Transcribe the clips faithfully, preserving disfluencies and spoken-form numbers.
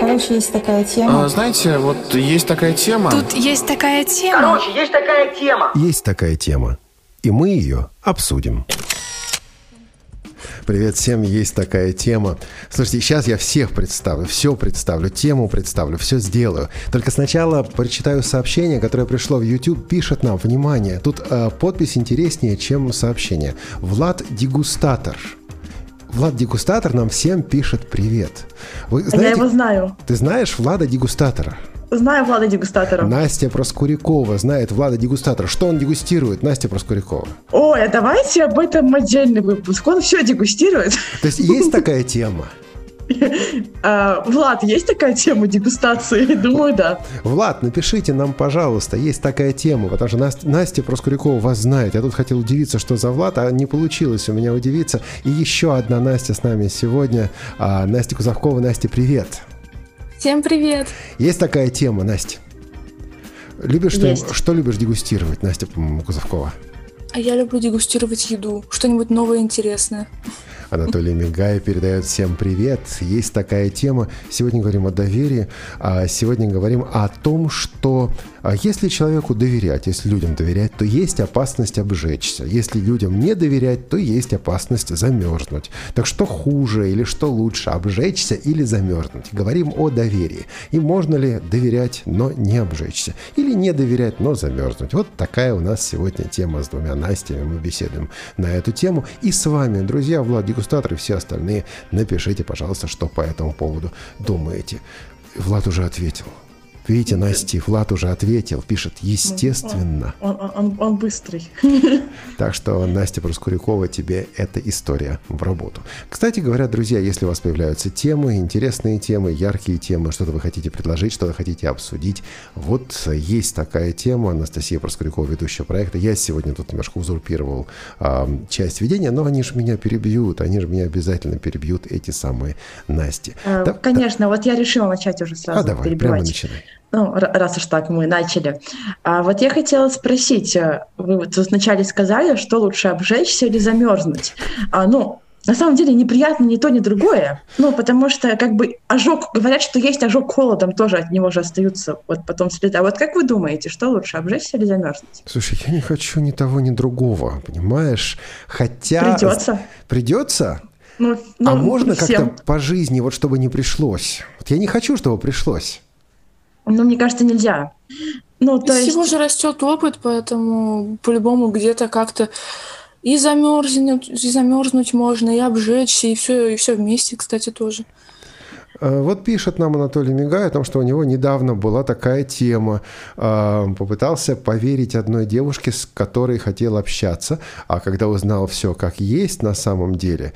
Короче, есть такая тема. А, знаете, вот есть такая тема. Тут есть такая тема. Короче, есть такая тема. Есть такая тема. И мы ее обсудим. Привет всем, есть такая тема. Слушайте, сейчас я всех представлю, все представлю, тему представлю, все сделаю. Только сначала прочитаю сообщение, которое пришло в YouTube, пишет нам, внимание, тут э, подпись интереснее, чем сообщение. Влад Дегустатор. Влад Дегустатор нам всем пишет привет. Вы знаете, я его знаю. Ты знаешь Влада Дегустатора? Знаю Влада Дегустатора. Настя Проскурякова знает Влада Дегустатора. Что он дегустирует, Настя Проскурякова? Ой, а давайте об этом отдельный выпуск. Он все дегустирует. То есть есть такая тема? Влад, есть такая тема дегустации? Думаю, да. Влад, напишите нам, пожалуйста, есть такая тема, потому что Настя, Настя Проскурякова вас знает. Я тут хотел удивиться, что за Влад, а не получилось у меня удивиться. И еще одна Настя с нами сегодня. Настя Кузовкова. Настя, привет. Всем привет. Есть такая тема, Настя? Любишь что, что любишь дегустировать, Настя Кузовкова? А я люблю дегустировать еду, что-нибудь новое, интересное. Анатолий Мигай передает всем привет. Есть такая тема. Сегодня говорим о доверии. А сегодня говорим о том, что если человеку доверять, если людям доверять, то есть опасность обжечься. Если людям не доверять, то есть опасность замерзнуть. Так что хуже или что лучше, обжечься или замерзнуть? Говорим о доверии. И можно ли доверять, но не обжечься? Или не доверять, но замерзнуть? Вот такая у нас сегодня тема с двумя Настями. Мы беседуем на эту тему. И с вами, друзья, Влад Дегустатор и все остальные. Напишите, пожалуйста, что по этому поводу думаете. Влад уже ответил. Видите, Настя, Влад уже ответил, пишет, естественно. Он, он, он, он быстрый. Так что, Настя Проскурякова, тебе эта история в работу. Кстати говоря, друзья, если у вас появляются темы, интересные темы, яркие темы, что-то вы хотите предложить, что-то хотите обсудить, вот есть такая тема. Анастасия Проскурякова, ведущая проекта. Я сегодня тут немножко узурпировал э, часть ведения, но они же меня перебьют, они же меня обязательно перебьют, эти самые Насти. А, да, конечно, да. Вот я решила начать уже сразу а, давай, перебивать. Прямо начинай. Ну, раз уж так мы начали. А вот я хотела спросить, вы вот вначале сказали, что лучше обжечься или замерзнуть. А, ну, на самом деле неприятно ни то, ни другое. Ну, потому что как бы ожог, говорят, что есть ожог холодом, тоже от него же остаются вот потом следы. А вот как вы думаете, что лучше, обжечься или замерзнуть? Слушай, я не хочу ни того, ни другого, понимаешь? Хотя... Придется. Придется? Ну, ну, а можно всем. как-то по жизни, вот чтобы не пришлось? Вот я не хочу, чтобы пришлось. Ну, мне кажется, нельзя. Ну, то Из есть... всего же растет опыт, поэтому по-любому где-то как-то и замерзнуть, и замерзнуть можно, и обжечься, и все, и все вместе, кстати, тоже. Вот пишет нам Анатолий Мигай о том, что у него недавно была такая тема. Попытался поверить одной девушке, с которой хотел общаться, а когда узнал все как есть на самом деле,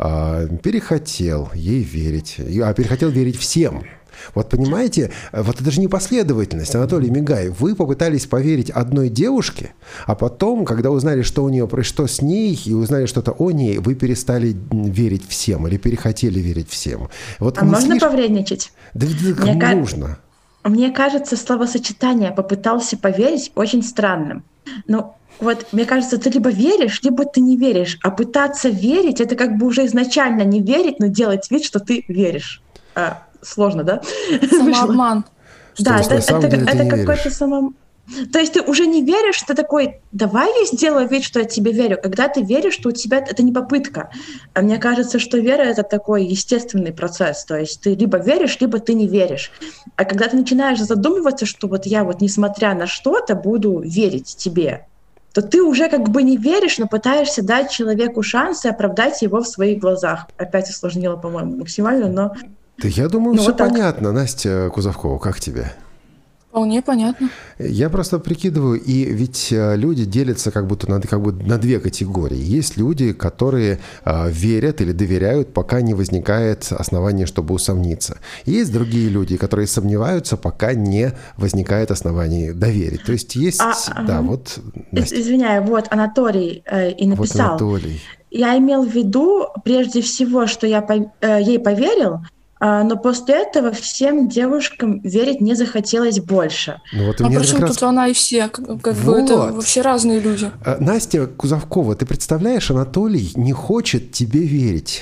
перехотел ей верить. А перехотел верить всем. Вот понимаете, вот это же непоследовательность, Анатолий Мигай. Вы попытались поверить одной девушке, а потом, когда узнали, что у нее произошло с ней, и узнали что-то о ней, вы перестали верить всем или перехотели верить всем. Вот а можно слишком... повредничать? Да, да Мне кому нужно? Мне кажется, словосочетание «попытался поверить» очень странным. Ну, вот, мне кажется, ты либо веришь, либо ты не веришь. А пытаться верить — это как бы уже изначально не верить, но делать вид, что ты веришь. А, сложно, да? Самообман. Да, это, это, это какой-то само... То есть ты уже не веришь, ты такой, давай я сделаю вид, что я тебе верю. Когда ты веришь, что у тебя это не попытка. А мне кажется, что вера — это такой естественный процесс. То есть ты либо веришь, либо ты не веришь. А когда ты начинаешь задумываться, что вот я вот несмотря на что-то буду верить тебе, то ты уже как бы не веришь, но пытаешься дать человеку шанс и оправдать его в своих глазах. Опять усложнила, по-моему, максимально, но... Да я думаю, ну, все вот понятно. Настя Кузовкова, как тебе? Вполне понятно. Я просто прикидываю, и ведь люди делятся как будто на, как бы на две категории. Есть люди, которые э, верят или доверяют, пока не возникает основания, чтобы усомниться. Есть другие люди, которые сомневаются, пока не возникает оснований доверить. То есть есть... А, да, ага. вот... Настя. Извиняю, вот Анатолий э, и написал. Вот Анатолий. Я имел в виду, прежде всего, что я по, э, ей поверил, но после этого всем девушкам верить не захотелось больше. Ну, вот а причем раз... тут она и все? Как, как вот. бы это вообще разные люди. Настя Кузовкова, ты представляешь, Анатолий не хочет тебе верить.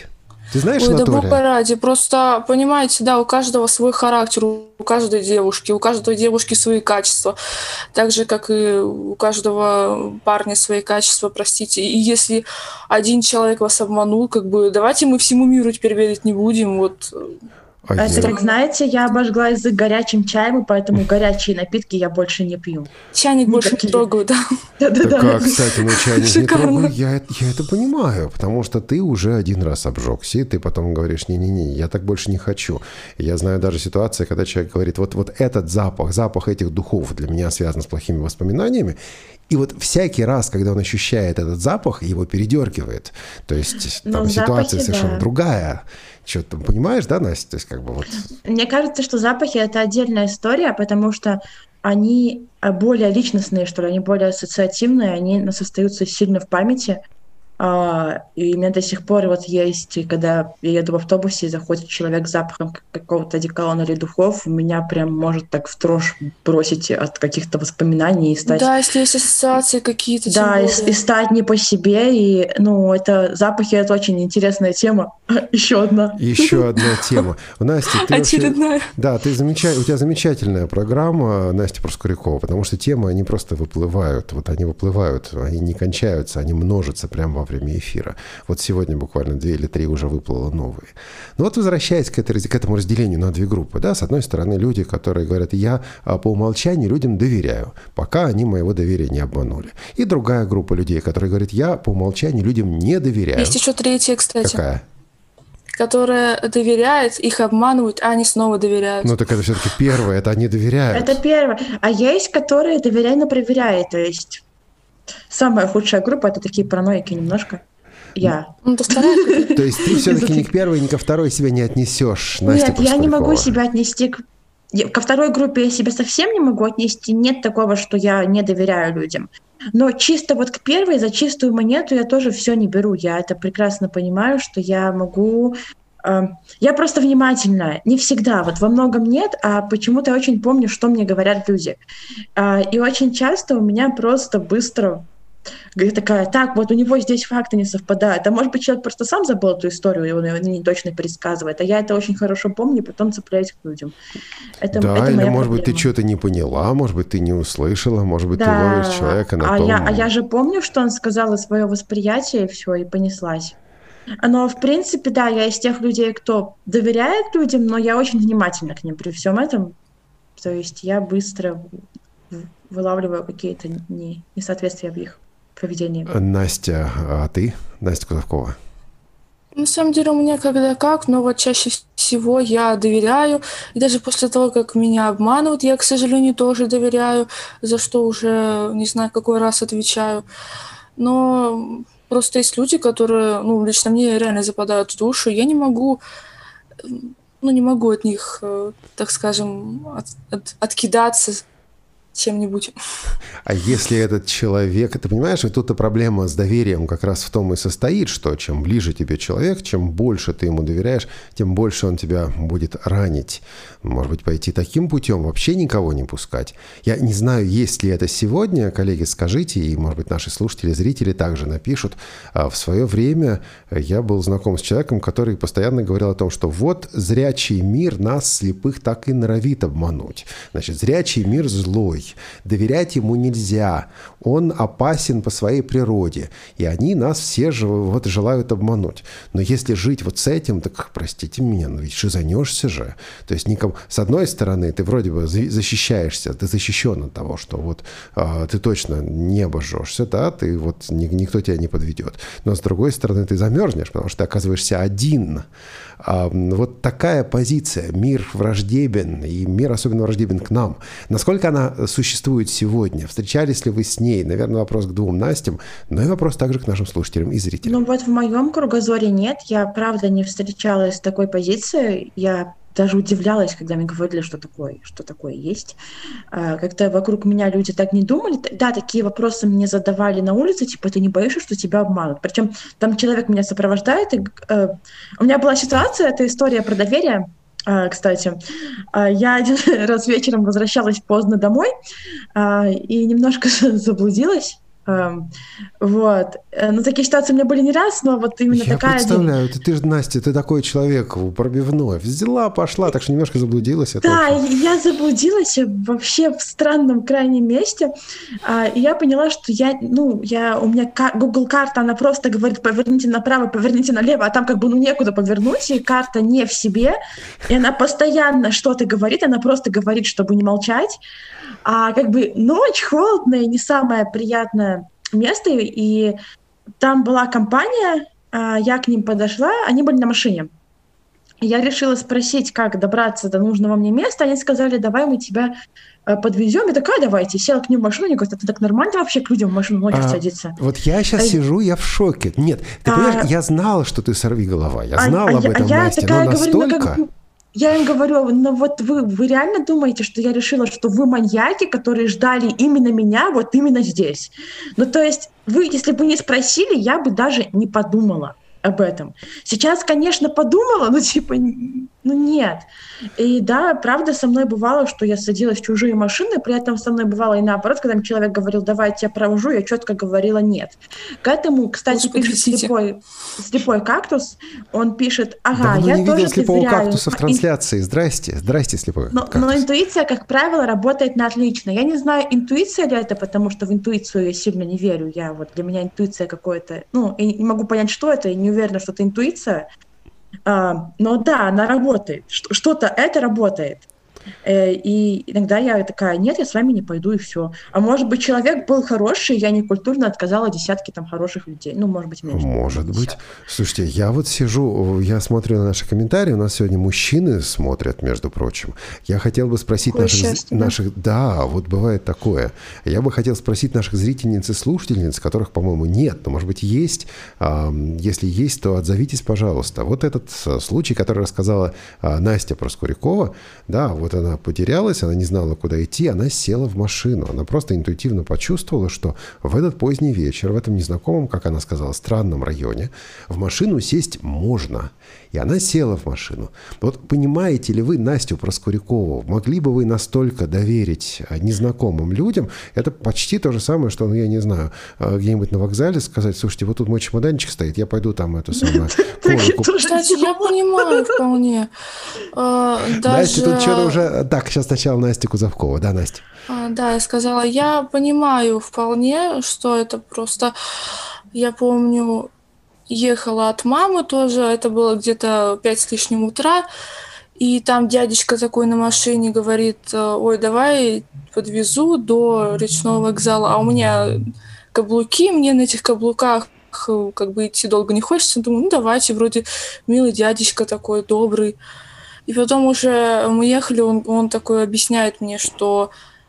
Ты знаешь, Ой, да Анатолия? бога ради, просто, понимаете, да, у каждого свой характер, у каждой девушки, у каждой девушки свои качества, так же, как и у каждого парня свои качества, простите. И если один человек вас обманул, как бы, давайте мы всему миру теперь верить не будем, вот. А Это, я- как знаете, я обожгла язык горячим чаем, и поэтому горячие напитки я больше не пью. Чайник больше не Никакие. трогаю, да. Да-да-да. Так, а, кстати, ну чайник не Шикарно. трогай, я, это- я это понимаю, потому что ты уже один раз обжегся, и ты потом говоришь, не-не-не, я так больше не хочу. И я знаю даже ситуации, когда человек говорит, вот, вот этот запах, запах этих духов для меня связан с плохими воспоминаниями, и вот всякий раз, когда он ощущает этот запах, его передергивает. То есть Ну, там в ситуация запахе, совершенно да. другая. Что ты понимаешь, да, Настя? То есть как бы вот... Мне кажется, что запахи — это отдельная история, потому что они а, более личностные, что ли, они более ассоциативные, они нас остаются сильно в памяти. А, и у меня до сих пор вот есть, и когда я еду в автобусе, и заходит человек с запахом к- какого-то одеколона или духов, меня прям может так в дрожь бросить от каких-то воспоминаний и стать... Да, если есть ассоциации какие-то, тем Да, и, более. и стать не по себе, и, ну, это запахи — это очень интересная тема. Еще одна. Еще одна тема. Настя, ты вообще... Очередная. Да, ты замеча... у тебя замечательная программа, Настя Проскурякова, потому что темы, они просто выплывают. Вот они выплывают, они не кончаются, они множатся прямо во время эфира. Вот сегодня буквально две или три уже выплыло новые. Но вот возвращаясь к, этой, к этому разделению на две группы, да, с одной стороны люди, которые говорят, я а, по умолчанию людям доверяю, пока они моего доверия не обманули. И другая группа людей, которые говорят, я по умолчанию людям не доверяю. Есть еще третья, кстати, Какая? которая доверяет, их обманывают, а они снова доверяют. Ну так это все-таки первое, это они доверяют. Это первое. А есть, которые доверяй, но проверяй. То есть самая худшая группа — это такие параноики немножко. Я. Ну, то вторая. То есть ты все-таки ни к первой, ни ко второй себя не отнесешь, Настя Нет, я не могу Проскурякова. себя отнести к... я- Ко второй группе я себя совсем не могу отнести. Нет такого, что я не доверяю людям. Но чисто вот к первой, за чистую монету я тоже все не беру. Я это прекрасно понимаю, что я могу... э, Я просто внимательна. Не всегда. Вот во многом нет, а почему-то я очень помню, что мне говорят люди. А, И очень часто у меня просто быстро... Говорит такая, так, вот у него здесь факты не совпадают. А может быть, человек просто сам забыл эту историю, и он ее не точно пересказывает. А я это очень хорошо помню, и потом цепляюсь к людям. Это, Да, это или моя может быть ты проблема. что-то не поняла, может быть ты не услышала, может быть ты Да, ловишь человека на а том... я, а я же помню, что он сказал, и свое восприятие, и все, и понеслась. Но, в принципе, да, я из тех людей, кто доверяет людям, но я очень внимательна к ним при всем этом. То есть я быстро в- вылавливаю какие-то не- несоответствия в их поведении. Настя, а ты? Настя Кузовкова. На самом деле у меня когда как, но вот чаще всего я доверяю. И даже после того, как меня обманывают, я, к сожалению, тоже доверяю, за что уже не знаю какой раз отвечаю. Но просто есть люди, которые, ну, лично мне реально западают в душу. Я не могу, м, ну, не могу от них, э, так скажем, от- от- откидаться чем-нибудь. А если этот человек... Ты понимаешь, вот тут-то проблема с доверием как раз в том и состоит, что чем ближе тебе человек, чем больше ты ему доверяешь, тем больше он тебя будет ранить. Может быть, пойти таким путем, вообще никого не пускать. Я не знаю, есть ли это сегодня. Коллеги, скажите, и, может быть, наши слушатели, зрители также напишут. А в свое время я был знаком с человеком, который постоянно говорил о том, что вот зрячий мир нас, слепых, так и норовит обмануть. Значит, зрячий мир злой. Доверять ему нельзя. Он опасен по своей природе. И они нас все же вот желают обмануть. Но если жить вот с этим, так, простите меня, но ведь шизанешься же. То есть никому... С одной стороны, ты вроде бы защищаешься, ты защищен от того, что вот а, ты точно не обожжешься, да, ты вот ни, никто тебя не подведет. Но с другой стороны, ты замерзнешь, потому что ты оказываешься один. А, вот такая позиция. Мир враждебен, и мир особенно враждебен к нам. Насколько она существует сегодня? Встречались ли вы с ней? Наверное, вопрос к двум Настям, но и вопрос также к нашим слушателям и зрителям. Ну вот в моем кругозоре нет. Я, правда, не встречалась с такой позицией. Я даже удивлялась, когда мне говорили, что такое, что такое есть. А, как-то вокруг меня люди так не думали. Да, такие вопросы мне задавали на улице, типа, ты не боишься, что тебя обманут? Причем там человек меня сопровождает. И, э, у меня была ситуация, это история про доверие. А, кстати, а, я один раз вечером возвращалась поздно домой а, и немножко заблудилась. Эм, вот. Ну, такие ситуации у меня были не раз, но вот именно Я такая... Я представляю, ты, ты же, Настя, ты такой человек пробивной. Взяла, пошла, так что немножко заблудилась. Да, я заблудилась вообще в странном крайнем месте. И я поняла, что я, ну, я, у меня Google карта, она просто говорит, поверните направо, поверните налево, а там как бы ну некуда повернуть, и карта не в себе, и она постоянно что-то говорит, она просто говорит, чтобы не молчать. А как бы ночь, холодная, не самое приятное место, и там была компания, я к ним подошла, они были на машине. Я решила спросить, как добраться до нужного мне места, они сказали, давай мы тебя подвезем. Я такая, давайте. Села к ним в машину, они говорят, это так нормально вообще к людям в машину ночью а, садиться? Вот я сейчас а, сижу, я в шоке. Нет, ты а, понимаешь, я знала, что ты сорвиголова, я знала а, об этом, а Настя, но настолько... Говорю, ну, как... Я им говорю, ну вот вы, вы реально думаете, что я решила, что вы маньяки, которые ждали именно меня вот именно здесь? Ну то есть вы, если бы не спросили, я бы даже не подумала об этом. Сейчас, конечно, подумала, но типа, ну нет. И да, правда, со мной бывало, что я садилась в чужие машины, при этом со мной бывало и наоборот, когда мне человек говорил, давай я тебя провожу, я четко говорила нет. К этому, кстати, Господи, пишет слепой, слепой кактус, он пишет, ага, Давно я не тоже видел слепого доверяю. кактуса в трансляции. Здрасте, здрасте, слепой но, кактус. Но интуиция, как правило, работает на отлично. Я не знаю, интуиция ли это, потому что в интуицию я сильно не верю. Я вот, для меня интуиция какое-то, ну, я не могу понять, что это, и не уверена, что это интуиция. А, но да, она работает. Что-то это работает. И иногда я такая, нет, я с вами не пойду, и все. А может быть, человек был хороший, я некультурно отказала десятки там хороших людей. Ну, может быть, меньше. Может быть. Слушайте, я вот сижу, я смотрю на наши комментарии, у нас сегодня мужчины смотрят, между прочим. Я хотел бы спросить наших, счастье, наших... Да? да, вот бывает такое. Я бы хотел спросить наших зрительниц и слушательниц, которых, по-моему, нет, но, может быть, есть. Если есть, то отзовитесь, пожалуйста. Вот этот случай, который рассказала Настя Проскурякова, да, вот она потерялась, она не знала, куда идти, она села в машину. Она просто интуитивно почувствовала, что в этот поздний вечер, в этом незнакомом, как она сказала, странном районе, в машину сесть можно. И она села в машину. Вот понимаете ли вы Настю Проскурякову? Могли бы вы настолько доверить незнакомым людям? Это почти то же самое, что, ну, я не знаю, где-нибудь на вокзале сказать, слушайте, вот тут мой чемоданчик стоит, я пойду там эту самую... Кстати, я понимаю вполне. Настя, тут что-то уже... Так, сейчас сначала Настя Кузовкова. Да, Настя? Да, я сказала, я понимаю вполне, что это просто... Я помню... Ехала от мамы тоже, это было где-то пять с лишним утра, и там дядечка такой на машине говорит, ой, давай подвезу до речного вокзала, а у меня каблуки, мне на этих каблуках как бы идти долго не хочется, думаю, ну давайте, вроде милый дядечка такой, добрый. И потом уже мы ехали, он, он такой объясняет мне, что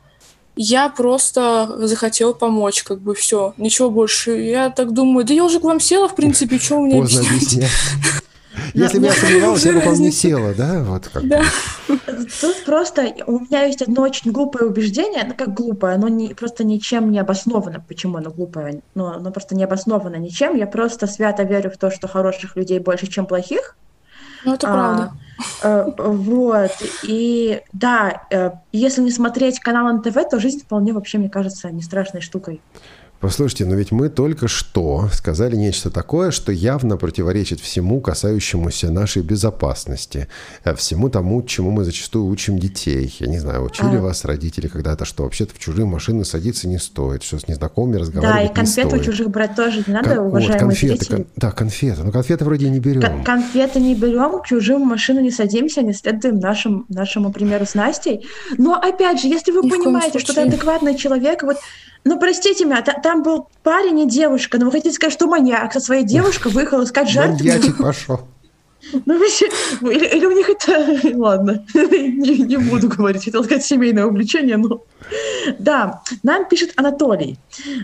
я просто захотела помочь, как бы все, ничего больше. Я так думаю, да я уже к вам села, в принципе, что у меня объяснять? Если бы я сомневалась, я бы к вам не села, да? Вот как. Да. Тут просто у меня есть одно очень глупое убеждение, ну как глупое, оно не, просто ничем не обосновано. Почему оно глупое? Ну, оно просто не обосновано ничем. Я просто свято верю в то, что хороших людей больше, чем плохих. Ну, это правда. А, вот. И да, если не смотреть канал эн тэ вэ, то жизнь вполне вообще, мне кажется, не страшной штукой. Послушайте, но ведь мы только что сказали нечто такое, что явно противоречит всему, касающемуся нашей безопасности, всему тому, чему мы зачастую учим детей. Я не знаю, учили а... вас родители когда-то, что вообще-то в чужие машины садиться не стоит, что с незнакомыми разговаривать не стоит. Да, и конфеты у чужих брать тоже не надо, Кон- уважаемые вот, конфеты, зрители. Кон- да, конфеты. Но конфеты вроде не берем. Кон- конфеты не берем, к чужим машину не садимся, не следуем нашим, нашему примеру с Настей. Но опять же, если вы Ни понимаете, что ты адекватный человек, вот, ну, простите меня, там был парень и девушка, но вы хотите сказать, что маньяк со своей девушкой выехал искать жертву? Маньячик пошел. Ну, или, или у них это... Ладно, не, не буду говорить, хотел сказать семейное увлечение, но... Да, нам пишет Анатолий,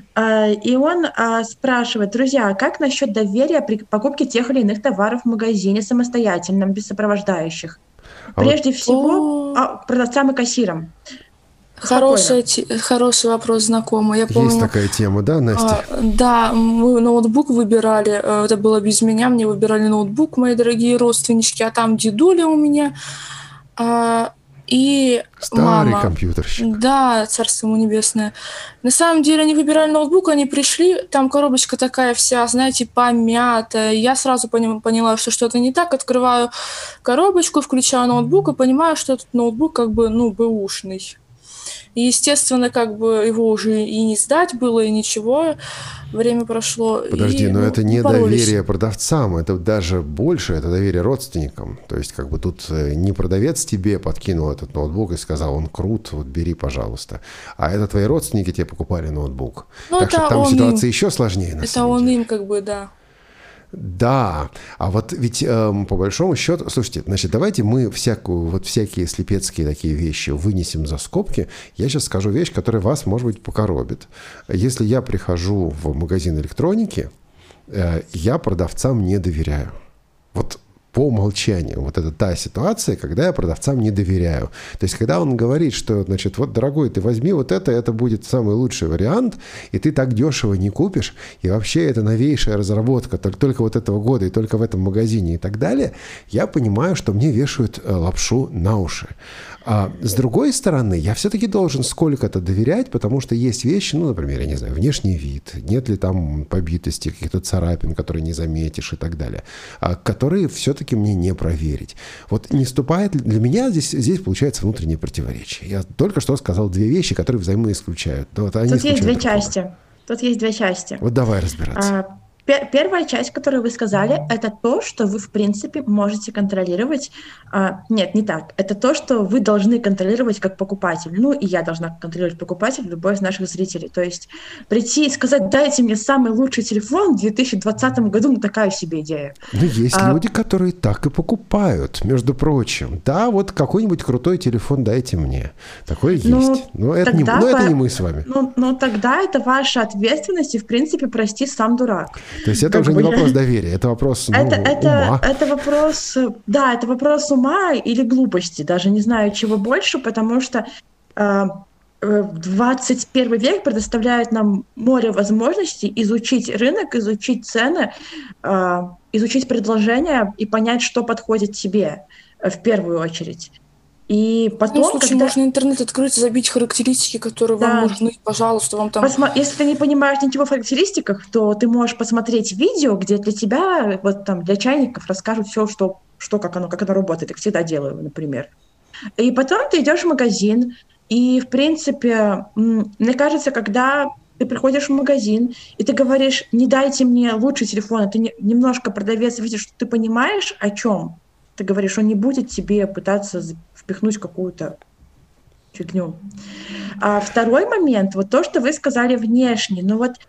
и он спрашивает, друзья, как насчет доверия при покупке тех или иных товаров в магазине самостоятельном, без сопровождающих? Прежде а вот... всего, а, продавцам и кассирам. Хороший, хороший вопрос, знакомый. Я помню, есть такая тема, да, Настя? А, да, мы ноутбук выбирали, это было без меня, мне выбирали ноутбук, мои дорогие родственнички, а там дедуля у меня. А, и Старый мама. компьютерщик. Да, царство ему небесное. На самом деле они выбирали ноутбук, они пришли, там коробочка такая вся, знаете, помятая. Я сразу пони- поняла, что что-то не так, открываю коробочку, включаю ноутбук и понимаю, что этот ноутбук как бы, ну, бэушный. И, естественно, как бы его уже и не сдать было, и ничего. Время прошло. Подожди, и, но ну, это не боролись. доверие продавцам, это даже больше, это доверие родственникам. То есть как бы тут не продавец тебе подкинул этот ноутбук и сказал, он крут, вот бери, пожалуйста. А это твои родственники тебе покупали ноутбук. Ну, так что там ситуация им, еще сложнее, на это самом он деле. им как бы, да. Да, а вот ведь эм, по большому счету, слушайте, значит, давайте мы всякую, вот всякие слепецкие такие вещи вынесем за скобки. Я сейчас скажу вещь, которая вас, может быть, покоробит. Если я прихожу в магазин электроники, э, я продавцам не доверяю. Вот по умолчанию. Вот это та ситуация, когда я продавцам не доверяю. То есть, когда он говорит, что, значит, вот, дорогой, ты возьми вот это, это будет самый лучший вариант, и ты так дешево не купишь, и вообще это новейшая разработка, только, только вот этого года, и только в этом магазине и так далее, я понимаю, что мне вешают лапшу на уши. А с другой стороны, я все-таки должен сколько-то доверять, потому что есть вещи, ну, например, я не знаю, внешний вид, нет ли там побитости, каких-то царапин, которые не заметишь и так далее, а, которые все-таки мне не проверить. Вот не ступает для меня здесь, здесь получается внутреннее противоречие. Я только что сказал две вещи, которые взаимоисключают. Вот они Тут есть две друг части. друга. Тут есть две части. Вот давай разбираться. А, Первая часть, которую вы сказали, это то, что вы, в принципе, можете контролировать. А, нет, не так. Это то, что вы должны контролировать как покупатель. Ну, и я должна контролировать покупатель, любой из наших зрителей. То есть прийти и сказать, дайте мне самый лучший телефон в две тысячи двадцатом году, ну, такая себе идея. Но есть а, люди, которые так и покупают, между прочим. Да, вот какой-нибудь крутой телефон дайте мне. Такое есть. Ну, но это, не, но это не мы с вами. Ну, ну, тогда это ваша ответственность, и, в принципе, прости, сам дурак. То есть это как уже бы не я... вопрос доверия, это вопрос ну, это, это, ума. Это вопрос, да, это вопрос ума или глупости, даже не знаю, чего больше, потому что э, двадцать первый век предоставляет нам море возможностей изучить рынок, изучить цены, э, изучить предложения и понять, что подходит тебе э, в первую очередь. И потом, в случае, когда... можно интернет открыть, забить характеристики, которые да. вам нужны, пожалуйста, вам там... Посма... Если ты не понимаешь ничего в характеристиках, то ты можешь посмотреть видео, где для тебя, вот там, для чайников расскажут все, что, что как оно, как оно работает. Я всегда делаю, например. И потом ты идешь в магазин, и, в принципе, мне кажется, когда ты приходишь в магазин, и ты говоришь, не дайте мне лучший телефон, а ты не... немножко продавец видишь, что ты понимаешь, о чем. Ты говоришь, он не будет тебе пытаться впихнуть какую-то фигню. А второй момент, вот то, что вы сказали внешне, ну вот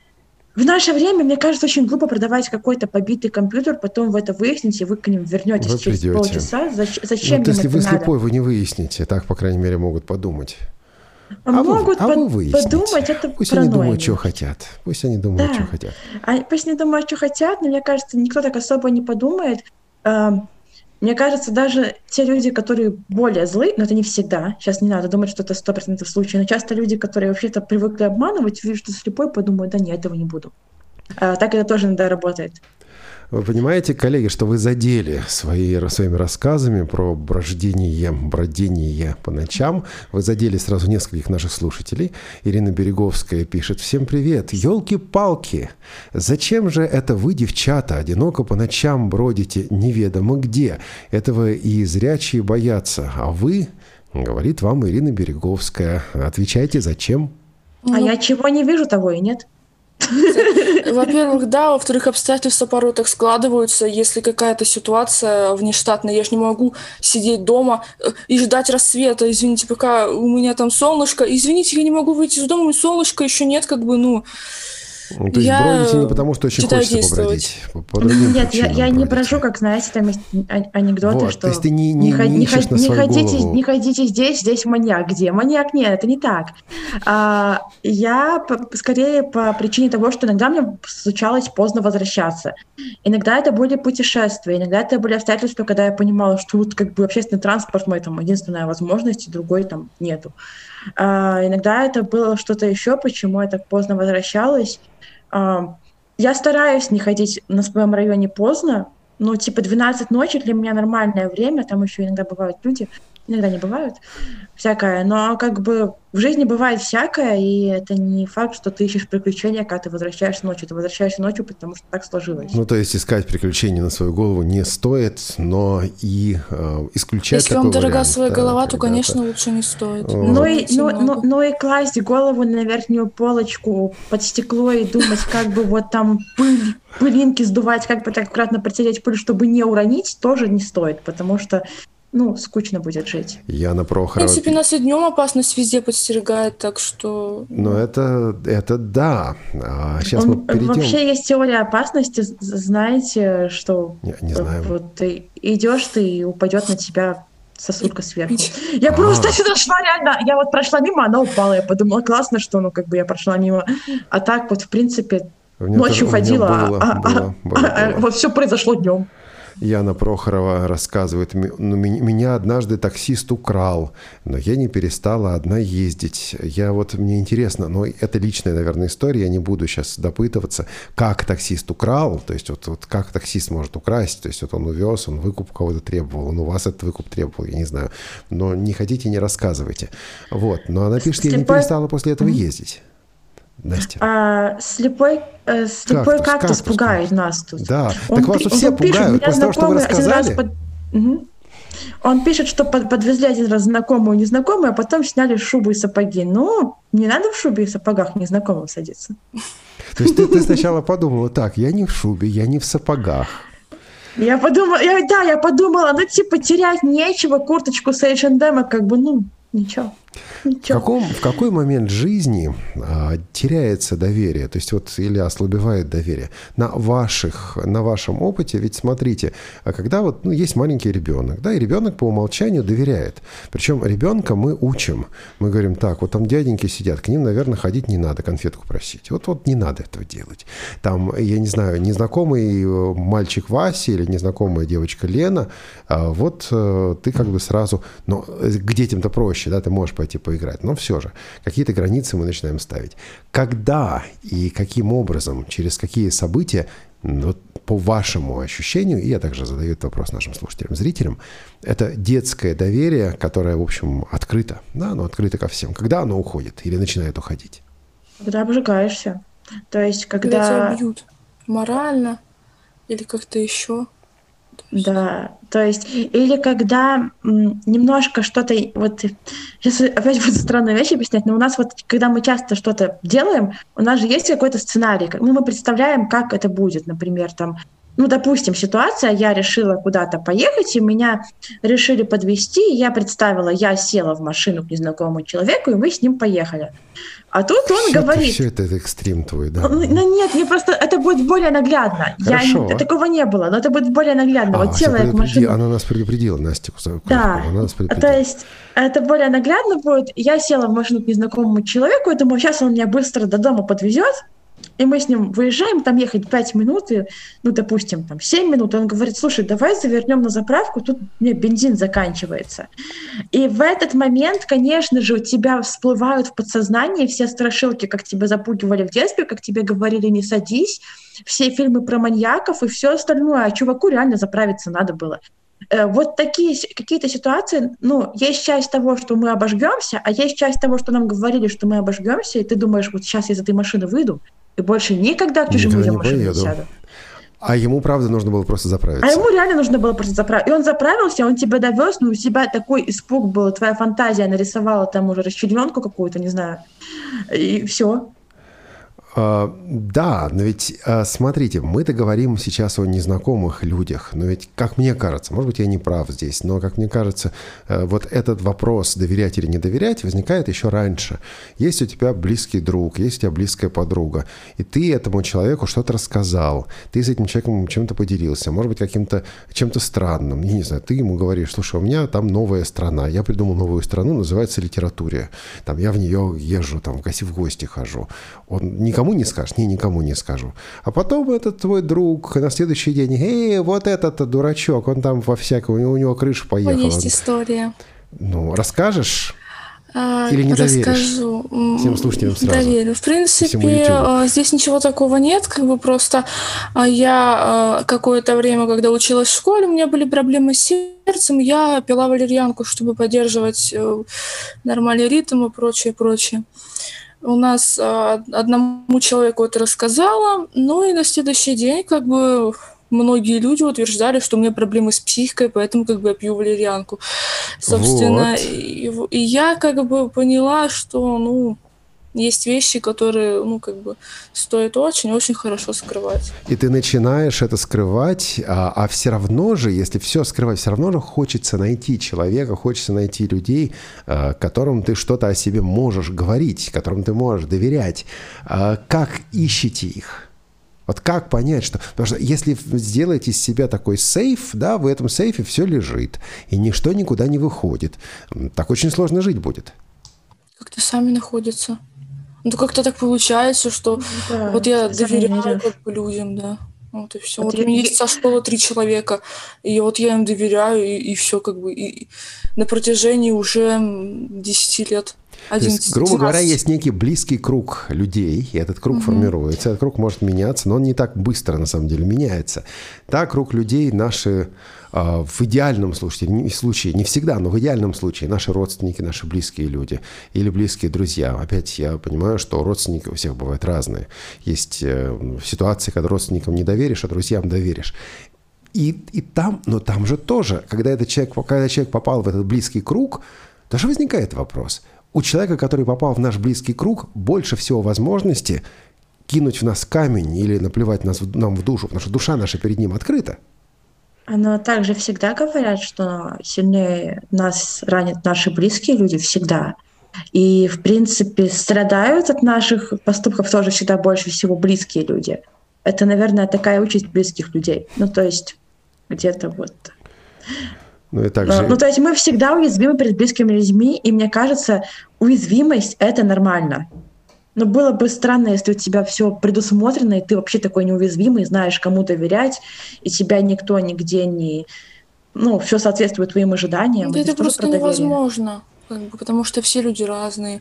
в наше время, мне кажется, очень глупо продавать какой-то побитый компьютер, потом вы это выясните, вы к ним вернетесь вы через придете. полчаса. Зач- зачем вот им если это вы надо? слепой, вы не выясните, так, по крайней мере, могут подумать. А могут вы, а под- вы подумать, это Пусть паранойя. они думают, что хотят. Пусть они думают, Да. что хотят. А пусть они думают, что хотят, но мне кажется, никто так особо не подумает. Мне кажется, даже те люди, которые более злы, но это не всегда, сейчас не надо думать, что это сто процентов случай, но часто люди, которые вообще-то привыкли обманывать, видят, что слепой, подумают, да нет, этого не буду. А, так это тоже иногда работает. Вы понимаете, коллеги, что вы задели свои, своими рассказами про брождение, бродение по ночам. Вы задели сразу нескольких наших слушателей. Ирина Береговская пишет: «Всем привет! Ёлки-палки! Зачем же это вы, девчата, одиноко по ночам бродите неведомо где? Этого и зрячие боятся. А вы, говорит вам Ирина Береговская, отвечайте, зачем?» А ну, я чего не вижу, того и нет. Во-первых, да, во-вторых, обстоятельства порой так складываются, если какая-то ситуация внештатная, я же не могу сидеть дома и ждать рассвета, извините, пока у меня там солнышко, извините, я не могу выйти из дома, солнышка еще нет, как бы, ну... Ну, то есть я бродите не потому, что очень хочется побродить. По, по Нет, я, я не брожу, как, знаете, там есть анекдоты, вот, что то есть ты не, не, не, не, не, ищешь на не, свою ходите, голову. не ходите здесь, здесь маньяк. Где? Маньяк нет, это не так. А, я по, скорее по причине того, что иногда мне случалось поздно возвращаться. Иногда это были путешествия, иногда это были обстоятельства, когда я понимала, что вот как бы общественный транспорт мой там единственная возможность, и другой там нету. А, иногда это было что-то еще, почему я так поздно возвращалась. Я стараюсь не ходить на своем районе поздно, ну, типа двенадцать ночи для меня нормальное время, там еще иногда бывают люди. иногда не бывают, всякое, но как бы в жизни бывает всякое, и это не факт, что ты ищешь приключения, когда ты возвращаешься ночью. Ты возвращаешься ночью, потому что так сложилось. Ну, то есть искать приключения на свою голову не стоит, но и э, исключать Если такой вам дорога вариант, своя да, голова, то, когда-то. конечно, лучше не стоит. О. Ну и, ну, ну, ну и класть голову на верхнюю полочку под стекло и думать, как бы вот там пыль, пылинки сдувать, как бы так аккуратно протереть пыль, чтобы не уронить, тоже не стоит, потому что ну, скучно будет жить. Яна Прохорова. В принципе, нас и днем опасность везде подстерегает, так что... Ну, это, это да. А сейчас Он, мы перейдем... Вообще есть теория опасности. Знаете, что... Не, не знаю. Вот ты идешь, ты и упадет на тебя сосулька сверху. Я а. просто сюда шла реально. Я вот прошла мимо, она упала. Я подумала, классно, что ну как бы я прошла мимо. А так вот, в принципе, ночью ходила, было, а, было, а, было, а, было. Вот все произошло днем. Яна Прохорова рассказывает, ну, меня однажды таксист украл, но я не перестала одна ездить. Я вот, мне интересно, но это личная, наверное, история, я не буду сейчас допытываться, как таксист украл, то есть вот, вот как таксист может украсть, то есть вот он увез, он выкуп кого-то требовал, он у вас этот выкуп требовал, я не знаю, но не хотите, не рассказывайте. Вот, но она пишет, я не перестала после этого ездить. Настя. А, слепой, э, слепой кактус, кактус пугает нас тут. Да, он, так вас тут все пишет, пугают после того, что вы рассказали. Под... Угу. Он пишет, что под, подвезли один раз знакомую и незнакомую, а потом сняли шубу и сапоги. Ну, не надо в шубе и сапогах незнакомым садиться. То есть ты, ты сначала подумала, так, я не в шубе, я не в сапогах. Я подумала, я, да, я подумала, ну типа терять нечего, курточку с эйч энд эм, как бы, ну, ничего. В, каком, в какой момент жизни а, теряется доверие, то есть вот или ослабевает доверие на ваших, на вашем опыте? Ведь смотрите, когда вот ну, есть маленький ребенок, да, и ребенок по умолчанию доверяет. Причем ребенка мы учим, мы говорим, так, вот там дяденьки сидят, к ним, наверное, ходить не надо, конфетку просить. Вот вот не надо этого делать. Там, я не знаю, незнакомый мальчик Вася или незнакомая девочка Лена, а вот ты как бы сразу, ну, к детям-то проще, да, ты можешь пойти поиграть. Но все же, какие-то границы мы начинаем ставить. Когда и каким образом, через какие события, вот, по вашему ощущению, и я также задаю этот вопрос нашим слушателям, зрителям, это детское доверие, которое, в общем, открыто, да, оно открыто ко всем. Когда оно уходит или начинает уходить? Когда обжигаешься. То есть, когда... Когда тебя бьют морально или как-то еще... Да, то есть, или когда м, немножко что-то, вот, сейчас опять буду странную вещь объяснять, но у нас вот, когда мы часто что-то делаем, у нас же есть какой-то сценарий, ну, мы представляем, как это будет, например, там, ну, допустим, ситуация, я решила куда-то поехать, и меня решили подвезти, я представила, я села в машину к незнакомому человеку, и мы с ним поехали. А тут он все говорит... Это, все это, это экстрим твой, да? Ну, ну нет, мне просто это будет более наглядно. Хорошо. Я, такого не было, но это будет более наглядно. А, вот села я в машину. Она нас предупредила, Настя. Да, она нас предупредила. То есть это более наглядно будет. Я села в машину к незнакомому человеку, и думаю, сейчас он меня быстро до дома подвезет. И мы с ним выезжаем, там ехать пять минут, и, ну, допустим, там семь минут. И он говорит, слушай, давай завернем на заправку, тут у меня бензин заканчивается. И в этот момент, конечно же, у тебя всплывают в подсознании все страшилки, как тебя запугивали в детстве, как тебе говорили «не садись», все фильмы про маньяков и все остальное. А чуваку реально заправиться надо было. Вот такие какие-то ситуации, ну, есть часть того, что мы обожгемся, а есть часть того, что нам говорили, что мы обожгемся, и ты думаешь, вот сейчас я из этой машины выйду, и больше никогда к чужим людям в машину не сяду. А ему, правда, нужно было просто заправиться. А ему реально нужно было просто заправиться. И он заправился, он тебя довез, но у тебя такой испуг был, твоя фантазия нарисовала там уже расчлененку какую-то, не знаю, и все. Uh, да, но ведь, uh, смотрите, мы-то говорим сейчас о незнакомых людях, но ведь, как мне кажется, может быть, я не прав здесь, но, как мне кажется, uh, вот этот вопрос, доверять или не доверять, возникает еще раньше. Есть у тебя близкий друг, есть у тебя близкая подруга, и ты этому человеку что-то рассказал, ты с этим человеком чем-то поделился, может быть, каким-то чем-то странным, я не знаю, ты ему говоришь, слушай, у меня там новая страна, я придумал новую страну, называется литература, там, я в нее езжу, там, в гости хожу, он никому не скажешь? Не, никому не скажу. А потом этот твой друг на следующий день, эй, вот этот дурачок, он там во всяком, у него крыша поехала. Есть история. Ну, расскажешь? А, Или не доверишь? Расскажу. Всем слушателям сразу. Доверю. В принципе, а, здесь ничего такого нет. Как бы просто а, я а, какое-то время, когда училась в школе, у меня были проблемы с сердцем, я пила валерьянку, чтобы поддерживать э, нормальный ритм и прочее, прочее. У нас а, одному человеку это рассказала, ну и на следующий день как бы многие люди утверждали, что у меня проблемы с психикой, поэтому как бы я пью валерьянку. Собственно, Вот. и, и я как бы поняла, что, ну, есть вещи, которые, ну, как бы стоит очень-очень хорошо скрывать. И ты начинаешь это скрывать, а, а все равно же, если все скрывать, все равно же хочется найти человека, хочется найти людей, а, которым ты что-то о себе можешь говорить, которым ты можешь доверять. А, как ищете их? Вот как понять, что... Потому что если сделаете из себя такой сейф, да, в этом сейфе все лежит, и ничто никуда не выходит. Так очень сложно жить будет. Как-то сами находятся. Ну, как-то так получается, что да, вот я доверяю как бы людям, да. Вот и все. Вот, вот у меня есть со школы три человека, и вот я им доверяю, и, и все как бы. И на протяжении уже десяти лет. одиннадцать, То есть, грубо говоря, есть некий близкий круг людей, и этот круг угу. формируется, этот круг может меняться, но он не так быстро, на самом деле, меняется. Так, круг людей наши, э, в идеальном случае, не, случае, не всегда, но в идеальном случае, наши родственники, наши близкие люди или близкие друзья. Опять я понимаю, что родственники у всех бывают разные. Есть э, ситуации, когда родственникам не доверишь, а друзьям доверишь. И, и там, но там же тоже, когда этот человек, когда человек попал в этот близкий круг, тоже возникает вопрос – у человека, который попал в наш близкий круг, больше всего возможности кинуть в нас камень или наплевать нас, нам в душу, потому что душа наша перед ним открыта. Но также всегда говорят, что сильнее нас ранят наши близкие люди, всегда. И, в принципе, страдают от наших поступков тоже всегда больше всего близкие люди. Это, наверное, такая участь близких людей. Ну, то есть, где-то вот... Ну, и также... ну, то есть мы всегда уязвимы перед близкими людьми, и мне кажется, уязвимость — это нормально. Но было бы странно, если у тебя все предусмотрено, и ты вообще такой неуязвимый, знаешь, кому доверять, и тебя никто нигде не... Ну, все соответствует твоим ожиданиям. Да это, это просто невозможно. Как бы, потому что все люди разные,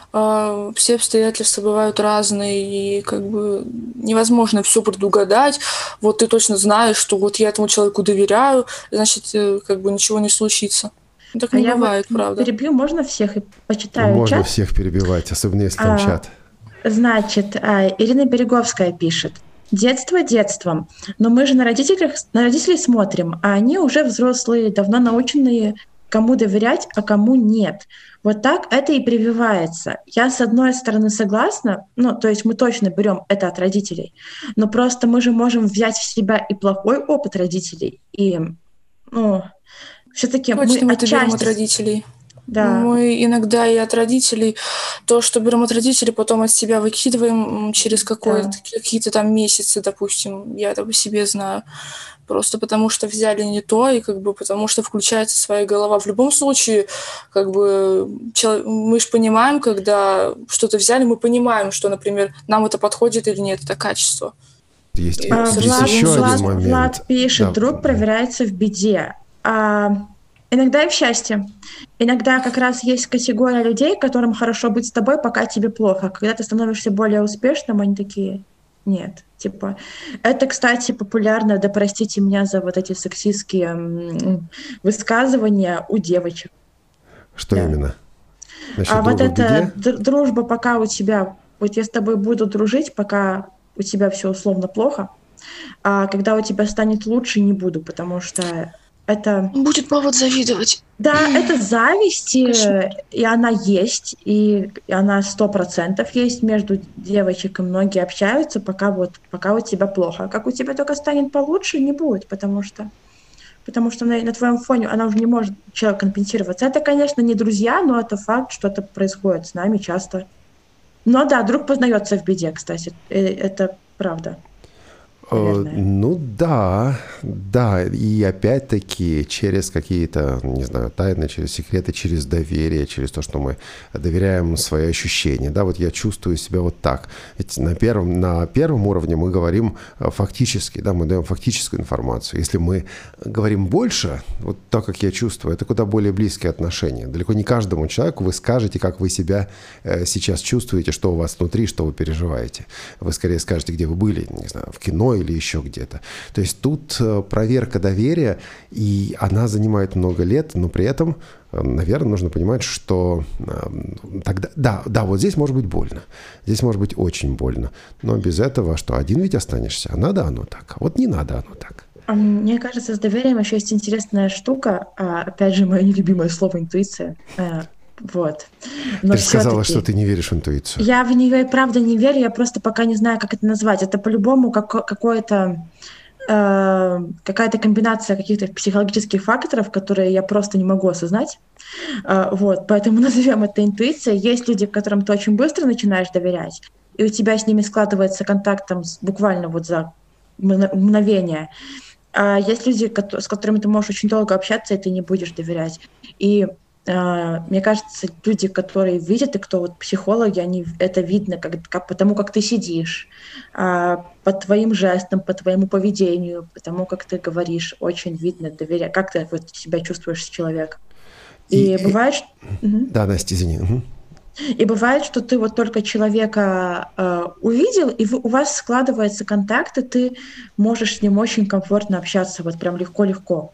э, все обстоятельства бывают разные, и как бы невозможно все предугадать. Вот ты точно знаешь, что вот я этому человеку доверяю, значит, э, как бы ничего не случится. Так не а бывает, я правда. Перебью, можно всех и почитаю Можно чат? всех перебивать, особенно если там а, чат. Значит, а, Ирина Береговская пишет. Детство детством, но мы же на родителях, на родителей смотрим, а они уже взрослые, давно наученные, кому доверять, а кому нет. Вот так это и прививается. Я, с одной стороны, согласна, ну, то есть мы точно берем это от родителей, но просто мы же можем взять в себя и плохой опыт родителей, и, ну, все-таки мы точно мы отчасти... берем от родителей. Да. Мы иногда и от родителей, то, что берем от родителей, потом от себя выкидываем через какое-то, да. какие-то там месяцы, допустим, я это по себе знаю. Просто потому что взяли не то, и как бы потому что включается своя голова. В любом случае, как бы мы же понимаем, когда что-то взяли, мы понимаем, что, например, нам это подходит или нет, это качество. Есть, а, есть Влад, еще Влад, один момент. Влад пишет, да. друг проверяется в беде. А, иногда и в счастье. Иногда как раз есть категория людей, которым хорошо быть с тобой, пока тебе плохо. Когда ты становишься более успешным, они такие... Нет, типа, это, кстати, популярно, да простите меня за вот эти сексистские м- высказывания у девочек. Что да. именно? Насчет а вот эта дружба, пока у тебя, вот я с тобой буду дружить, пока у тебя все условно плохо, а когда у тебя станет лучше, не буду, потому что это... Будет повод завидовать. Да, это зависть, и, и она есть, и, и она сто процентов есть между девочек, и многие общаются, пока, вот, пока у тебя плохо. А как у тебя только станет получше, не будет, потому что, потому что на, на твоем фоне она уже не может человек компенсироваться. Это, конечно, не друзья, но это факт, что это происходит с нами часто. Но да, друг познается в беде, кстати, это правда. наверное. Ну да, да. И опять-таки через какие-то, не знаю, тайны, через секреты, через доверие, через то, что мы доверяем свои ощущения. Да, вот я чувствую себя вот так. Ведь на первом, на первом уровне мы говорим фактически, да, мы даем фактическую информацию. Если мы говорим больше, вот так, как я чувствую, это куда более близкие отношения. Далеко не каждому человеку вы скажете, как вы себя сейчас чувствуете, что у вас внутри, что вы переживаете. Вы скорее скажете, где вы были, не знаю, в кино или еще где-то. То есть тут проверка доверия, и она занимает много лет, но при этом, наверное, нужно понимать, что тогда, да, да, вот здесь может быть больно, здесь может быть очень больно, но без этого, что один ведь останешься, а надо оно так, а вот не надо оно так. Мне кажется, с доверием еще есть интересная штука, опять же, мое нелюбимое слово «интуиция». Вот. Но ты сказала, что ты не веришь в интуицию. Я в нее и правда не верю, я просто пока не знаю, как это назвать. Это по-любому как, какое-то, э, какая-то комбинация каких-то психологических факторов, которые я просто не могу осознать. Э, вот, поэтому назовем это интуицией. Есть люди, которым ты очень быстро начинаешь доверять, и у тебя с ними складывается контакт там, буквально вот за мгновение. А есть люди, с которыми ты можешь очень долго общаться, и ты не будешь доверять. И мне кажется, люди, которые видят, и кто вот психологи, они это видно, как, как, потому как ты сидишь, по твоим жестам, по твоему поведению, потому как ты говоришь, очень видно доверие, как ты вот себя чувствуешь с человеком. И, и бывает, что... Да, Настя, извини. Угу. И бывает, что ты вот только человека э, увидел, и вы, у вас складывается контакт, и ты можешь с ним очень комфортно общаться, вот прям легко-легко.